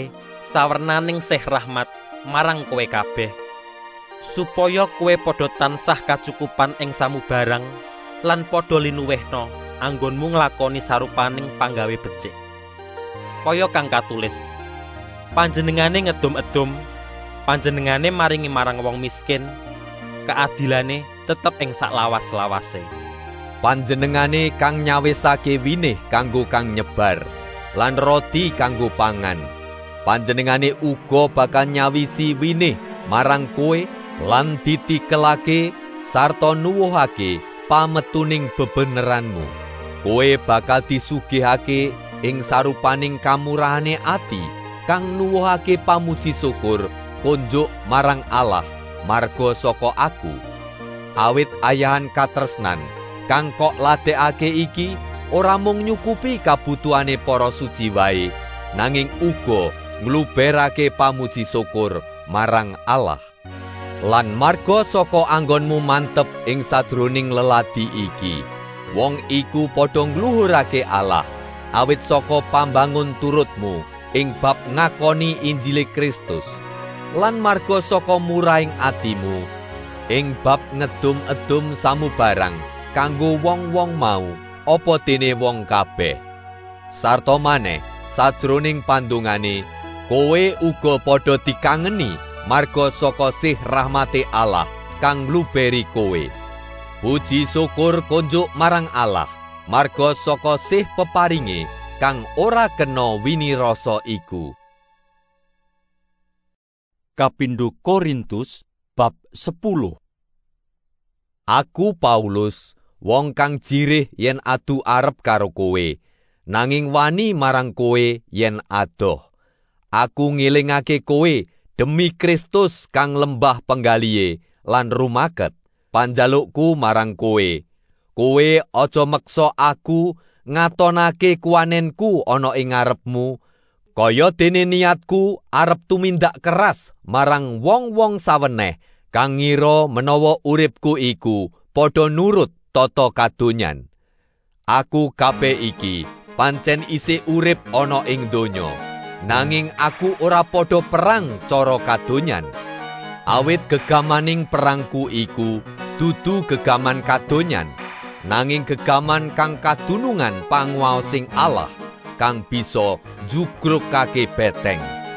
sawernaning sih rahmat marang kowe kabeh, supaya kowe padha tansah kacukupan ing samubarang lan padha linuwehna anggonmu nglakoni sarupaning panggawe becik. Kaya kang katulis, panjenengane ngedum-edum, panjenengane maringi marang wong miskin, keadilane tetep ing saklawas-lawase. Panjenengane kang nyawisake winih kanggo kang nyebar, lan roti kanggo pangan. Panjenengane uga bakal nyawisi winih marang kowe lan ditikelake sarta nuwuhake pametuning bebeneranmu. Kowe bakal disugihake ing sarupaning kamurahane ati kang nuwuhake pamuji syukur kunjuk marang Allah marga saka aku. Awit ayahan katresnan kang kok ladekake iki ora mung nyukupi kabutuhane para suci wae, nanging uga ngluberake pamuji syukur marang Allah. Lan marga saka anggonmu mantep ing sajroning leladi iki, wong iku padha ngluhurake Allah, awit saka pambangun turutmu ing bab ngakoni Injile Kristus, lan marga saka murahing atimu ing bab ngedum-edum samubarang kanggo wong-wong mau apa dene wong kabeh. Sarta maneh sajroning pandungane kowe uga padha dikangeni marga saka sih rahmate Allah kang ngluberi kowe. Puji syukur kunjuk marang Allah marga saka sih peparinge kang ora kena winirasa iku. Kapindho Korintus bab 10. Aku Paulus, wong kang jirih yen adu arep karo kowe, nanging wani marang kowe yen adoh. Aku ngelingake kowe demi Kristus kang lembah penggalihe lan rumaket. Panjalukku marang kowe, kowe aja meksa aku ngatonake kuwanenku ana ing ngarepmu, kaya dene niatku arep tumindak keras marang wong-wong saweneh kang ngira menawa uripku iku padha nurut tata kadonyan. Aku kabeh iki pancen isih urip ana ing donya, nanging aku ora padha perang cara kadonyan. Awit gegamaning perangku iku dudu gegaman kadonyan, nanging gegaman kang kadunungan panguwaosing Allah kang bisa jugrukake beteng.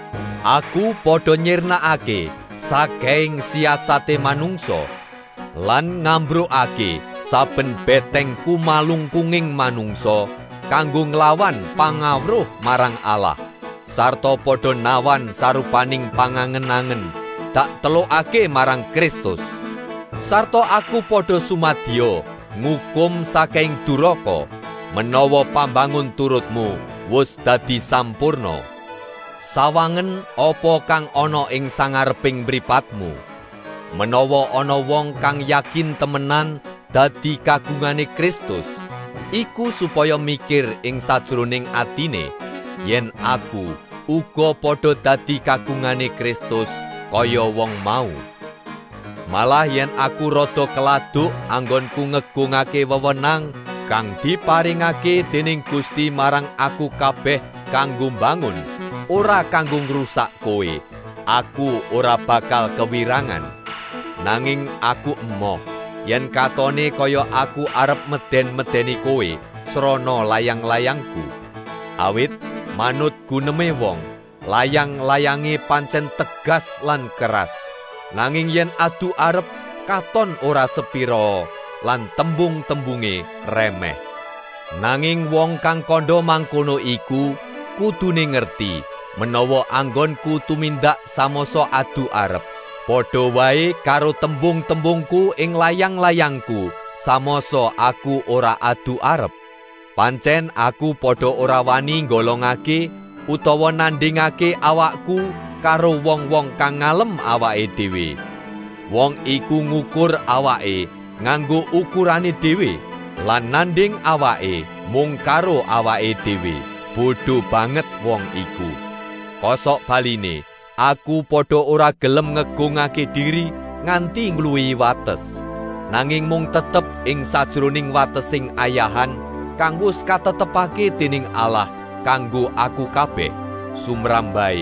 Aku padha nyirnakake saking siasate manungsa lan ngambrukake saben beteng kumalungkunging manungsa kanggo nglawan pangawruh marang Allah, sarta padha nawan sarupaning pangangen-angen tak telukake marang Kristus. Sarta aku padha sumadya ngukum saking duraka menawa pambangun turutmu wis dadi sampurna. Sawangen apa kang ana ing sangareping mripatmu, menawa ana wong kang yakin temenan dadi kagungane Kristus, iku supaya mikir ing sajroning atine yen aku uga padha dadi kagungane Kristus kaya wong mau. Malah yen aku rada keladuk anggonku ngegungake wewenang kang diparingake dening Gusti marang aku kabeh kanggo mbangun, ora kanggo ngrusak kowe, aku ora bakal kewirangan. Nanging aku emoh yen katone kaya aku arep meden-medeni kowe srana layang-layangku. Awit manut guneme wong, layang-layange pancen tegas lan keras, nanging yen adu arep katon ora sepira lan tembung-tembunge remeh. Nanging wong kang kandha mangkono iku kudune ngerti menawa anggonku tumindak samasa adu arep padha wae karo tembung-tembungku ing layang-layangku samasa aku ora adu arep. Pancen aku padha ora wani golongake utawa nandingake awakku karo wong-wong kang ngalem awake dhewe. Wong iku ngukur awake nganggo ukurane dhewe lan nanding awake mung karo awake dhewe. Bodho banget wong iku. Kosok baline, aku padha ora gelem ngegungake diri nganti ngluwihi wates, nanging mung tetep ing sajroning watesing ayahan kang wis katetepake dening Allah kanggo aku kabeh, sumrambahe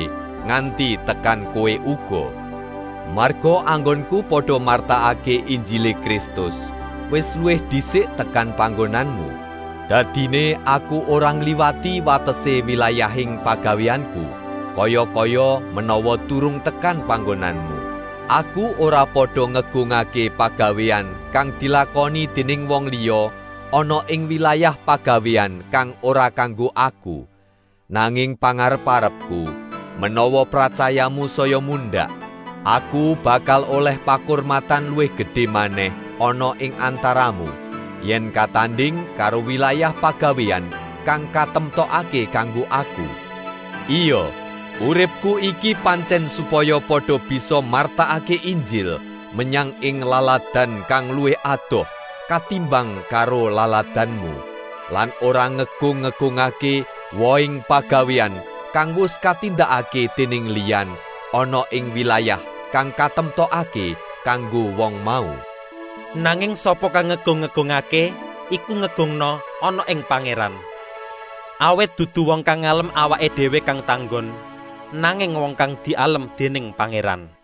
nganti tekan kowe uga. Marga anggonku padha martakake Injile Kristus wis luwih dhisik tekan panggonanmu. Dadine aku ora ngliwati watese wilayahing pagaweanku, kaya-kaya menawa durung tekan panggonanmu. Aku ora padha ngegungake pagawean kang dilakoni dening wong liya ana ing wilayah pagawean kang ora kanggo aku. Nanging pangarep-arepku, menawa pracayamu saya mundhak, aku bakal oleh pakurmatan luwih gedhe maneh ana ing antaramu, yen katanding karo wilayah pagawean kang katemtokake kanggo aku. Iya, uripku iki pancen supaya padha bisa martakake Injil menyang ing laladan kang luwih adoh katimbang karo laladanmu, lan ora ngegung-ngegungake woing pagawean kang wis katindakake dening liyan ana ing wilayah kang katemtokake kanggo wong mau. Nanging sapa kang ngegung-ngegungake iku ngegungna ana ing Pangeran. Awet dudu wong kang ngalem awake dhewe kang tanggon, nanging wong kang dialem dening Pangeran.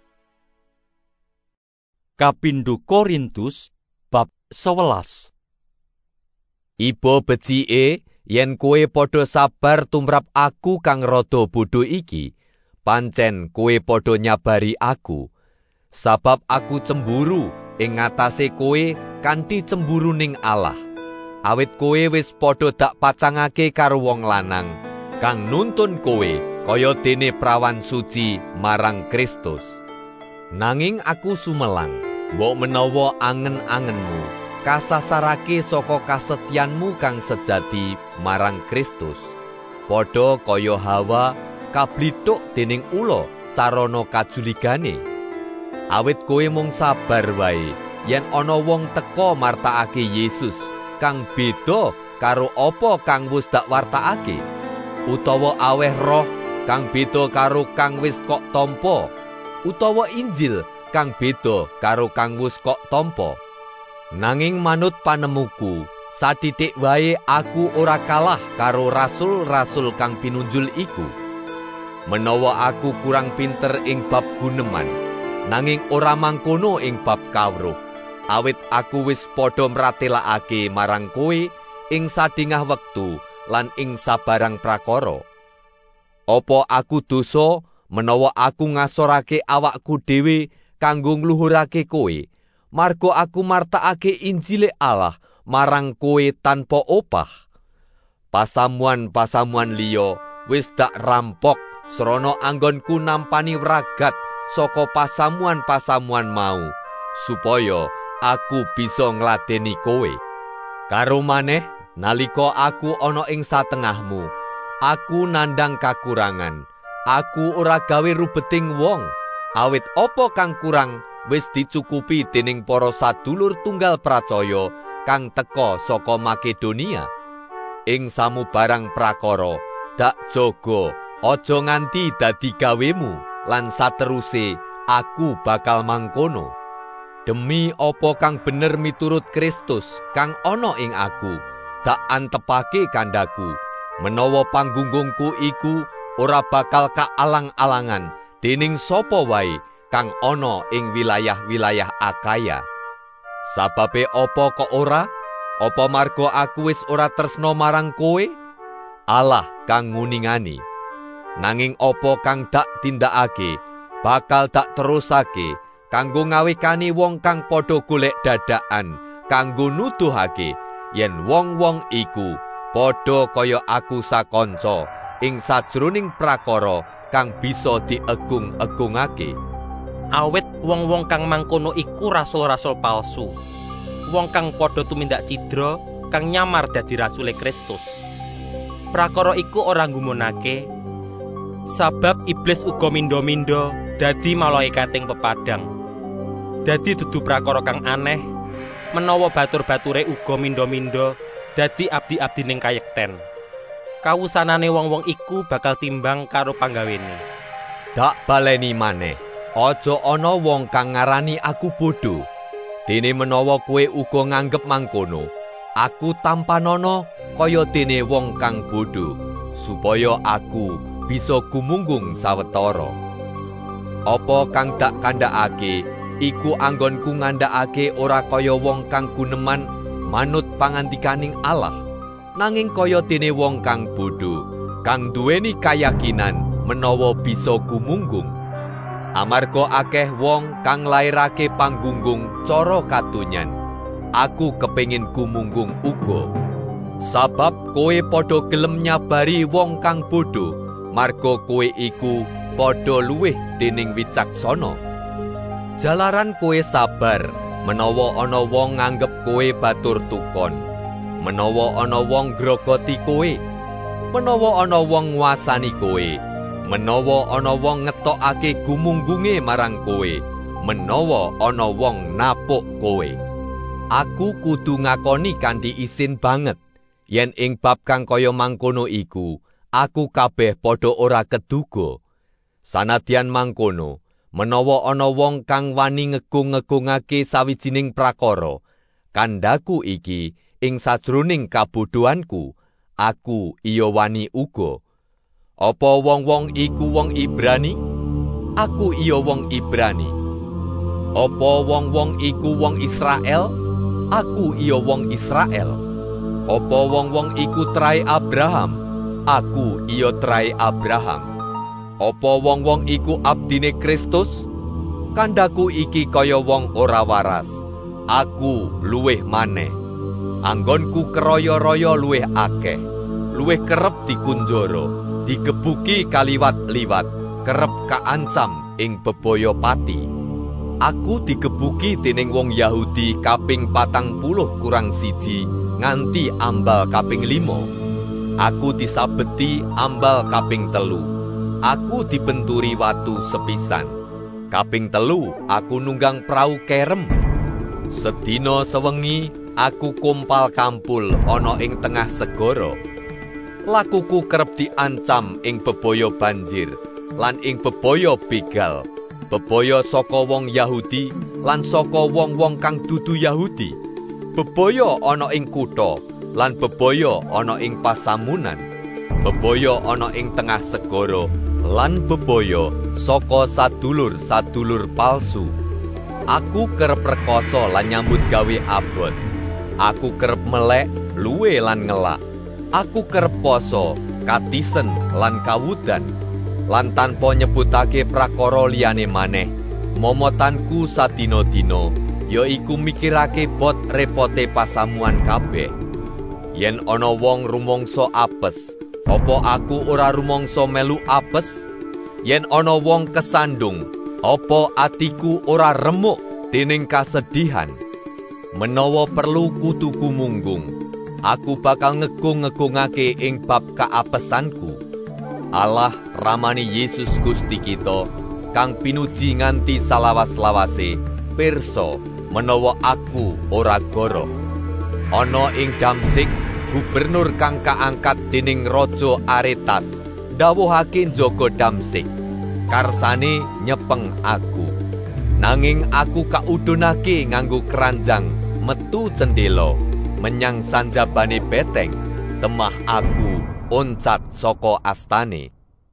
Kapindho Korintus bab 11. Iba becike yen kowe padha sabar tumrap aku kang rada bodho iki, pancen kowe padha nyabari aku. Sabab aku cemburu ing ngatasé kowe kanthi cemburu ning Allah. Awit kowe wis padha dak pacangake karo wong lanang kang nuntun kowe kaya dene prawan suci marang Kristus. Nanging aku sumelang, mbok menawa angen-angenmu kasasarake saka kasetyanmu kang sejati marang Kristus. Padha kaya Hawa kablithuk dening ula sarana kajuligane. Awit kowe mung sabar wae yen ana wong teka martakake Yesus kang beda karo apa kang wis dak wartakake, utawa aweh roh kang beda karo kang wis kok tampa, utawa Injil kang beda karo kang wis kok tampa. Nanging manut panemuku, satitik wae aku ora kalah karo rasul-rasul kang pinunjul iku. Menawa aku kurang pinter ing bab guneman, nanging ora mangkono ing bab kawruh, awit aku wis padha mratelakake marang kowe ing sadingah wektu lan ing sabarang prakara. Apa aku dosa menawa aku ngasorake awakku dhewe kanggo ngluhurake kowe, marga aku martakake Injile Allah marang kowe tanpa opah? Pasamuan-pasamuan liya wis dak rampok srana anggonku nampani wragat saka pasamuan-pasamuan mau, supaya aku bisa ngladeni kowe. Karo maneh, nalika aku ana ing satengahmu, aku nandang kakurangan. Aku ora gawe rubeting wong, awit apa kang kurang wis dicukupi dening para sadulur tunggal pracaya kang teka saka Makedonia. Ing samubarang prakara, dak jaga, aja nganti dadi gawemu, lan sateruse aku bakal mangkono. Demi apa kang bener miturut Kristus kang ana ing aku, dak antepake kandaku, menawa panggunggungku iku ora bakal kaalang-alangan dening sapa wae kang ana ing wilayah-wilayah Akaya. Sababe apa kok ora? Apa marga aku wis ora tresna marang kowe? Allah kang nguningani. Nanging apa kang dak tindakake, bakal dak terusake kanggo ngawekani wong kang padha golek dadakan kanggo nuduhake yen wong-wong iku padha kaya aku sakanca ing sajroning prakara kang bisa diegung-egungake. Awit wong-wong kang mangkono iku rasul-rasul palsu, wong kang padha tumindak cidra kang nyamar dadi rasule Kristus. Prakara iku ora nggumunake, sabab iblis uga mindo-mindo dadi malaikating pepadang. Dadi dudu prakara kang aneh menawa batur-bature uga mindo-mindo dadi abdi-abdi ning kayekten. Kawusanane wong-wong iku bakal timbang karo panggawene. Dak baleni maneh, aja ana wong kang ngarani aku bodho. Dene menawa kowe uga nganggep mangkono, aku tampanana kaya dene wong kang bodho, supaya aku bisa gumunggung sawetara. Apa kang dak kandhakake iku anggonku ngandhakake ora kaya wong kang guneman manut pangantikaning Allah, nanging kaya dene wong kang bodho, kang duweni kayakinan menawa bisa gumunggung. Amarga akeh wong kang lairake panggunggung cara katunyan, aku kepengin gumunggung uga. Sabab kowe padha gelem nyabari wong kang bodho, marga kowe iku padha luwih dening wicaksana. Jalaran kowe sabar menawa ana wong nganggep kowe batur tukon, menawa ana wong grogoti kowe, menawa ana wong nguasani kowe, menawa ana wong ngetokake gumunggunge marang kowe, menawa ana wong napuk kowe. Aku kudu ngakoni kanthi isin banget, yen ing bab kang kaya mangkono iku, aku kabeh padha ora keduga. Sanadyan mangkono, menawa ana wong kang wani ngegung-ngegungake sawijining prakara, kandhaku iki ing sajroning kabodhoanku, aku iya wani uga. Apa wong-wong iku wong Ibrani? Aku iya wong Ibrani. Apa wong-wong iku wong Israel? Aku iya wong Israel. Apa wong-wong iku trahe Abraham? Aku iya trahe Abraham. Apa wong-wong iku abdine Kristus? Kandhaku iki kaya wong ora waras. Aku luwih maneh. Anggonku keroyo-royo luwih akeh. Luwih kerep dikunjara, digebuki kaliwat-liwat, kerep kaancam ing bebaya pati. Aku digebuki dening wong Yahudi kaping 40+1 nganti ambal kaping 5. Aku disabeti ambal kaping 3. Aku dibenturi watu sepisan. Kaping 3 aku nunggang prau kerem. Sedina sewengi aku kumpal kampul ana ing tengah segara. Lakuku kerep diancam ing bebaya banjir lan ing bebaya begal, bebaya saka wong Yahudi lan saka wong-wong kang dudu Yahudi, bebaya ana ing kutha lan bebaya ana ing pasamunan, bebaya ana ing tengah segara lan bebaya saka sadulur-sadulur palsu. Aku kerep rekoso lan nyambut gawe abot. Aku kerep melek, luwe lan ngelak. Aku kerep poso, katisen lan kawudan. Lan tanpa nyebutake prakara liyane maneh, momotanku sadina-dina yaiku mikirake bot repote pasamuan kabeh. Yen ana wong rumangsa apes, apa aku ora rumangsa melu apes? Yen ana wong kesandung, apa atiku ora remuk dening kasedihan? Menawa perlu kudu gumunggung, aku bakal ngegung-ngegungake ing bab kaapesanku. Allah ramani Yesus Gusti kita, kang pinuji nganti salawas-lawase, pirsa menawa aku ora goroh. Ana ing Damsik, gubernur kang kaangkat dening Raja Aretas ndawuhake njaga Damsik. Karsane nyepeng aku. Nanging aku kaudunake nganggo keranjang metu cendela menyang sanjabane beteng, temah aku oncat saka astane.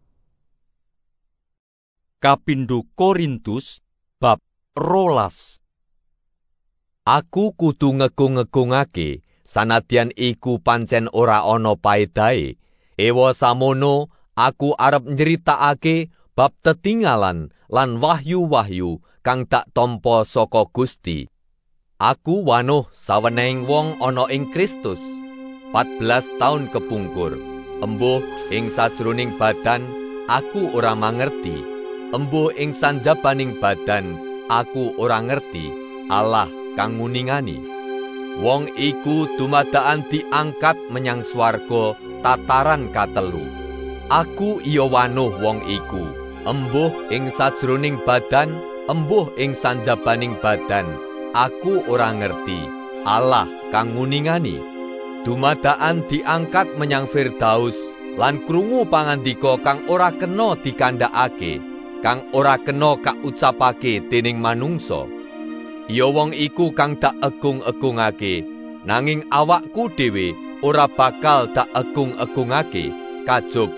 Kapindho Korintus bab 12. Aku kudu ngegung-ngegungake, sanadyan iku pancen ora ana paedahe. Ewa samono aku arep nyritakake bab tetinggalan lan wahyu-wahyu kang tak tampa saka Gusti. Aku wanuh sawenehing wong ana ing Kristus, 14 taun kepungkur. Embuh ing sajroning badan aku ora mangerti, embuh ing sanjabaning badan aku ora ngerti Allah kang nguningani. Wong iku dumadakan diangkat menyang swarga tataran katelu. Aku iya wanuh wong iku, embuh ing sajroning badan, embuh ing sanjabaning badan aku ora ngerti Allah kang nguningani. Dumadakan diangkat menyang Firdaus lan krungu pangandika kang ora kena dikandhakake, kang ora kena kaucapake dening manungsa. Ya wong iku kang tak egung-egungake, nanging awakku dhewe ora bakal tak egung-egungake, kajaba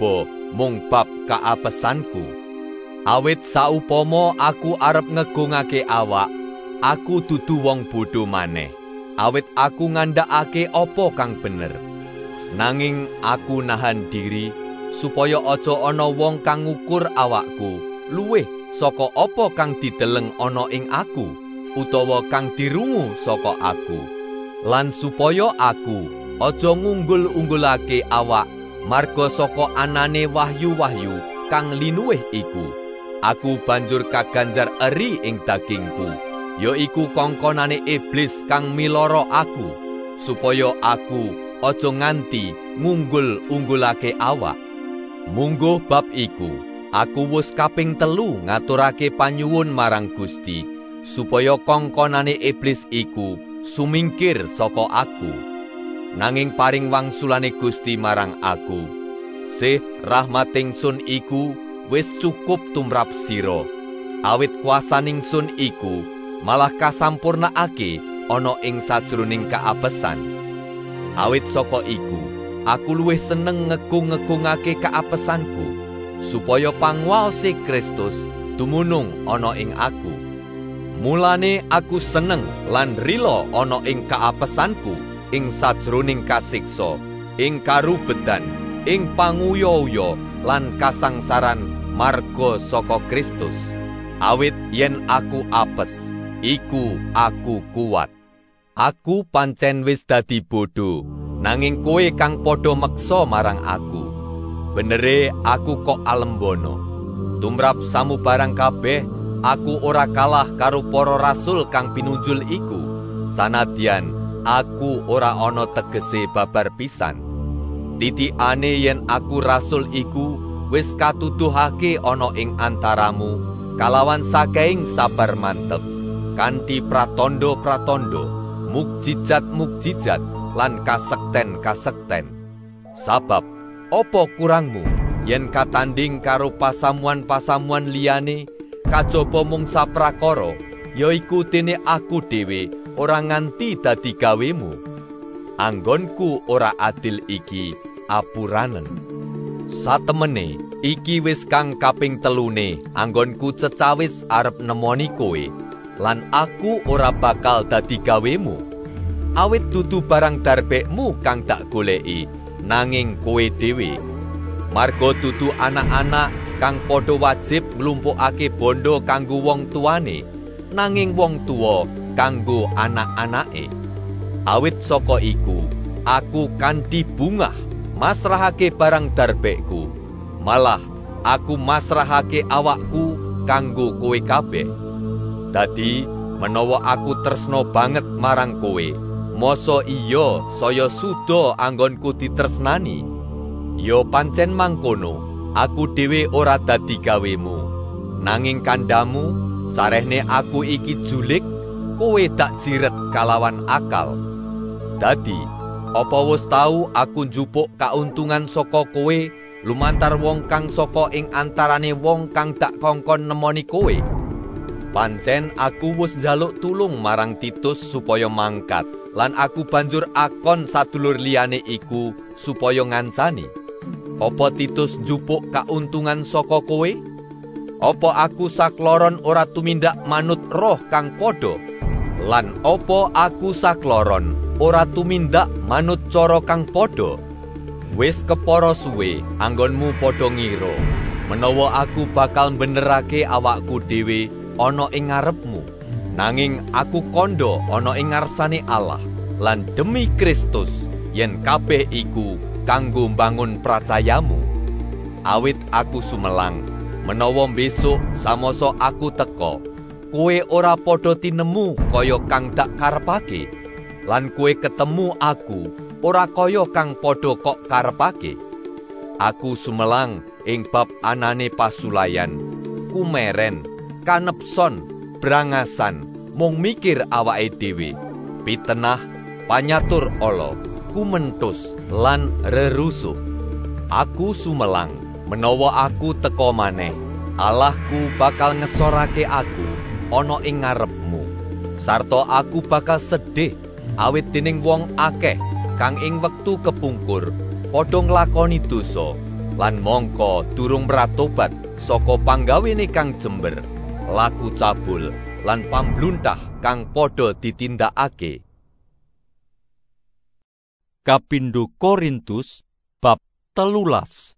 mung bab kaapesanku. Awit saupama aku arep ngegungake awak, aku dudu wong bodho maneh. Awit aku ngandhakake apa kang bener. Nanging aku nahan diri supaya aja ana wong kang ngukur awakku luwih saka apa kang dideleng ana ing aku utawa kang dirungu saka aku. Lan supaya aku aja ngunggul-unggulake awak marga saka anane wahyu-wahyu kang linuwih iku. Aku banjur kaganjar eri ing dagingku, yaiku kongkonane iblis kang miloro aku, supaya aku aja nganti ngunggul-unggulake awak. Mungguh bab iku, aku wis kaping 3 ngaturake panyuwun marang Gusti, supaya kongkonane iblis iku sumingkir saka aku. Nanging paring wangsulane Gusti marang aku, "Sih, rahmating sun iku wis cukup tumrap sira, awit kwasaning sun iku malah kasampurnakake ana ing sajroning kaapesan." Awit saka iku, aku luwih seneng ngegung-ngegungake kaapesanku, supaya panguwaose Kristus dumunung ana ing aku. Mulane aku seneng lan rila ana ing kaapesanku, ing sajroning kasiksa, ing karubedan, ing panguya-uya lan kasangsaran marga saka Kristus. Awit yen aku apes, iku aku kuat. Aku pancen wis dadi bodho, nanging kowe kang padha meksa marang aku. Benere aku kok alembono. Tumrap samubarang kabeh, aku ora kalah karo para rasul kang pinunjul iku, sanadyan aku ora ana tegese babar pisan. Titikane yen aku rasul iku wis katuduhake ana ing antaramu kalawan saking sabar mantep, kanthi pratandha-pratandha, mukjizat-mukjizat lan kasekten-kasekten. Sabab apa kurangmu yen katanding karo pasamuan-pasamuan liyane kajaba mung saprakara, yaiku dene aku dhewe ora nganti dadi gawemu. Anggonku ora adil iki apuranen. Satemene iki wis kang kaping 3 anggonku cecawis arep nemoni kowe, lan aku ora bakal dadi gawemu. Awit dudu barang darbekmu kang tak goleki, nanging kowe dhewe. Marga dudu anak-anak kang padha wajib nglumpukake bondo kanggo wong tuane, nanging wong tuwa kanggo anak-anake. Awit saka iku, aku kanthi bungah masrahake barang darbekku, malah aku masrahake awakku kanggo kowe kabeh. Dadi menawa aku tresno banget marang kowe, masa iya saya suda anggonku ditresnani? Ya pancen mangkono, aku dhewe ora dadi gawemu, nanging kandamu sarehne aku iki julik, kowe dak jiret kalawan akal. Dadi apa wis tau aku njupuk kauntungan saka kowe lumantar wong kang saka ing antarane wong kang dak kongkon nemoni kowe? Pancen aku wis njaluk tulung marang Titus supaya mangkat, lan aku banjur akon sadulur liyane iku supaya ngancani. Apa Titus njupuk kauntungan saka kowe? Apa aku sakloron ora tumindak manut roh kang padha? Lan apa aku sakloron ora tumindak manut cara kang padha? Wis kepara suwe anggonmu padha ngira menawa aku bakal benerake awakku dhewe ana ing ngarepmu, nanging aku kandha ana ing ngarsane Allah lan demi Kristus yen kabeh iku kanggo mbangun pracayamu. Awit aku sumelang menawa besok samasa aku teka, kowe ora padha tinemu kaya kang dak karepake, lan kowe ketemu aku ora kaya kang padha kok karepake. Aku sumelang ing bab anane pasulayan, kumeren, kanepson, brangasan, mung mikir awake dhewe, pitenah, panyatur ala, kumentus lan rerusuh. Aku sumelang menawa aku teka maneh, Allahku bakal ngesorake aku ana ing ngarepmu, sarta aku bakal sedih awit dening wong akeh kang ing wektu kepungkur padha nglakoni dosa lan mongko durung mratobat saka panggawene kang jember, laku cabul lan pambluntah kang padha ditindakake. Kapindho Korintus bab 13.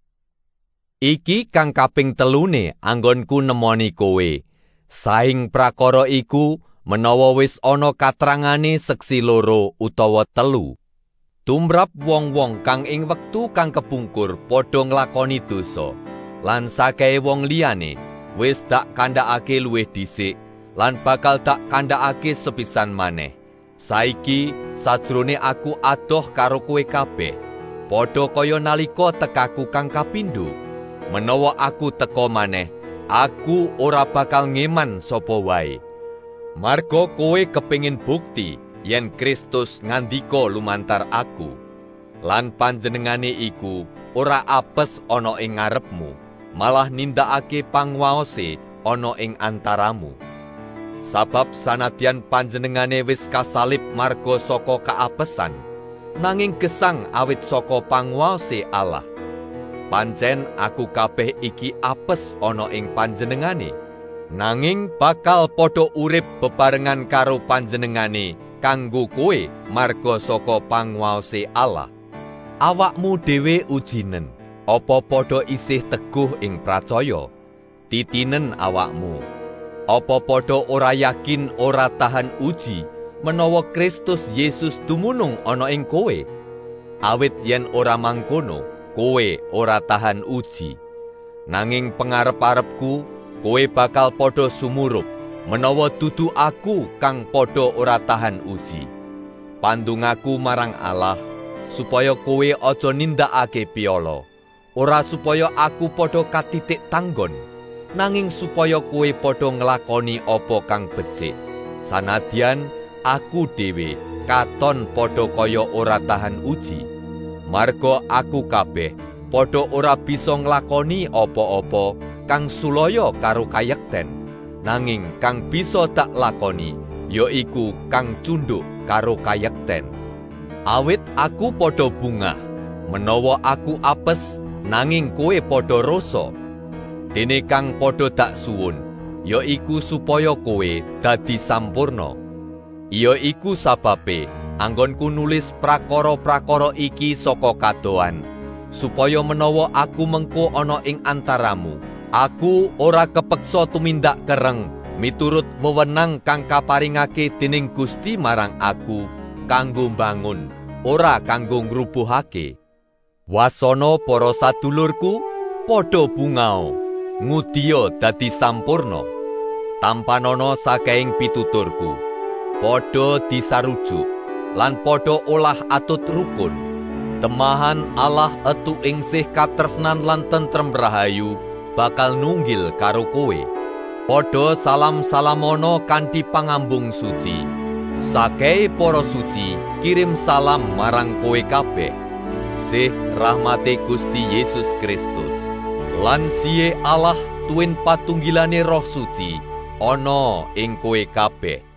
Iki kang kaping telune anggonku nemoni kowe. Saing prakara iku menawa wis ana katrangane seksi loro utawa telu. Tumrap wong-wong kang ing wektu kang kepungkur padha nglakoni dosa, lan sakehe wong liyane wis dak kandhakake luwih dhisik lan bakal dak kandhakake sepisan maneh. Saiki sajrone aku adoh karo kowe kabeh, padha kaya nalika tekaku kang kapindho. Menawa aku teka maneh, aku ora bakal ngeman sapa wae. Marga kowe kepengin bukti yen Kristus ngandika lumantar aku, lan panjenengane iku ora apes ana ing ngarepmu, malah nindakake pangwaose ana ing antaramu. Sabab sanadyan panjenengane wis kasalib marga saka kaapesan, nanging gesang awit saka pangwaose Allah. Pancen aku kabeh iki apes ana ing panjenengane, nanging bakal padha urip bebarengan karo panjenengane kanggo kowe marga saka pangwaose Allah. Awakmu dhewe ujinen, apa padha isih teguh ing pracaya? Titinen awakmu. Apa padha ora yakin ora tahan uji menawa Kristus Yesus dumunung ana ing kowe? Awit yen ora mangkono, kowe ora tahan uji. Nanging pangarep-arepku, kowe bakal padha sumurup menawa dudu aku kang padha ora tahan uji. Pandungaku marang Allah supaya kowe aja nindakake piyala, ora supaya aku padha katitik tanggon, nanging supaya kowe padha nglakoni apa kang becik. Sanadyan aku dhewe katon padha kaya ora tahan uji. Marga aku kabeh padha ora bisa nglakoni apa-apa kang sulaya karo kayekten, nanging kang bisa tak lakoni yaiku kang cunduk karo kayekten. Awit aku padha bungah, menawa aku apes nanging kowe padha rasa. Dene kang padha dak suwun, yaiku supaya kowe dadi sampurna. Iya iku sababe anggonku nulis prakara-prakara iki saka kadohan, supaya menawa aku mengko ana ing antaramu, aku ora kepeksa tumindak kereng miturut wewenang kang kaparingake dening Gusti marang aku kanggo mbangun, ora kanggo ngrubuhake. Wasana para sadulurku, padha bungao, ngudiya dadi sampurna. Tampanana sakehing pituturku, padha disarujuk lan padha olah atut rukun. Temahan Allah etu ing sih katresnan lan tentrem rahayu bakal nunggil karo kowe. Padha salam-salamono kanthi pangambung suci. Sakehe para suci kirim salam marang kowe kabeh. Sih rahmate Gusti Yesus Kristus lan siye Allah tuwin patunggilane Roh Suci ana ing kowe kabeh.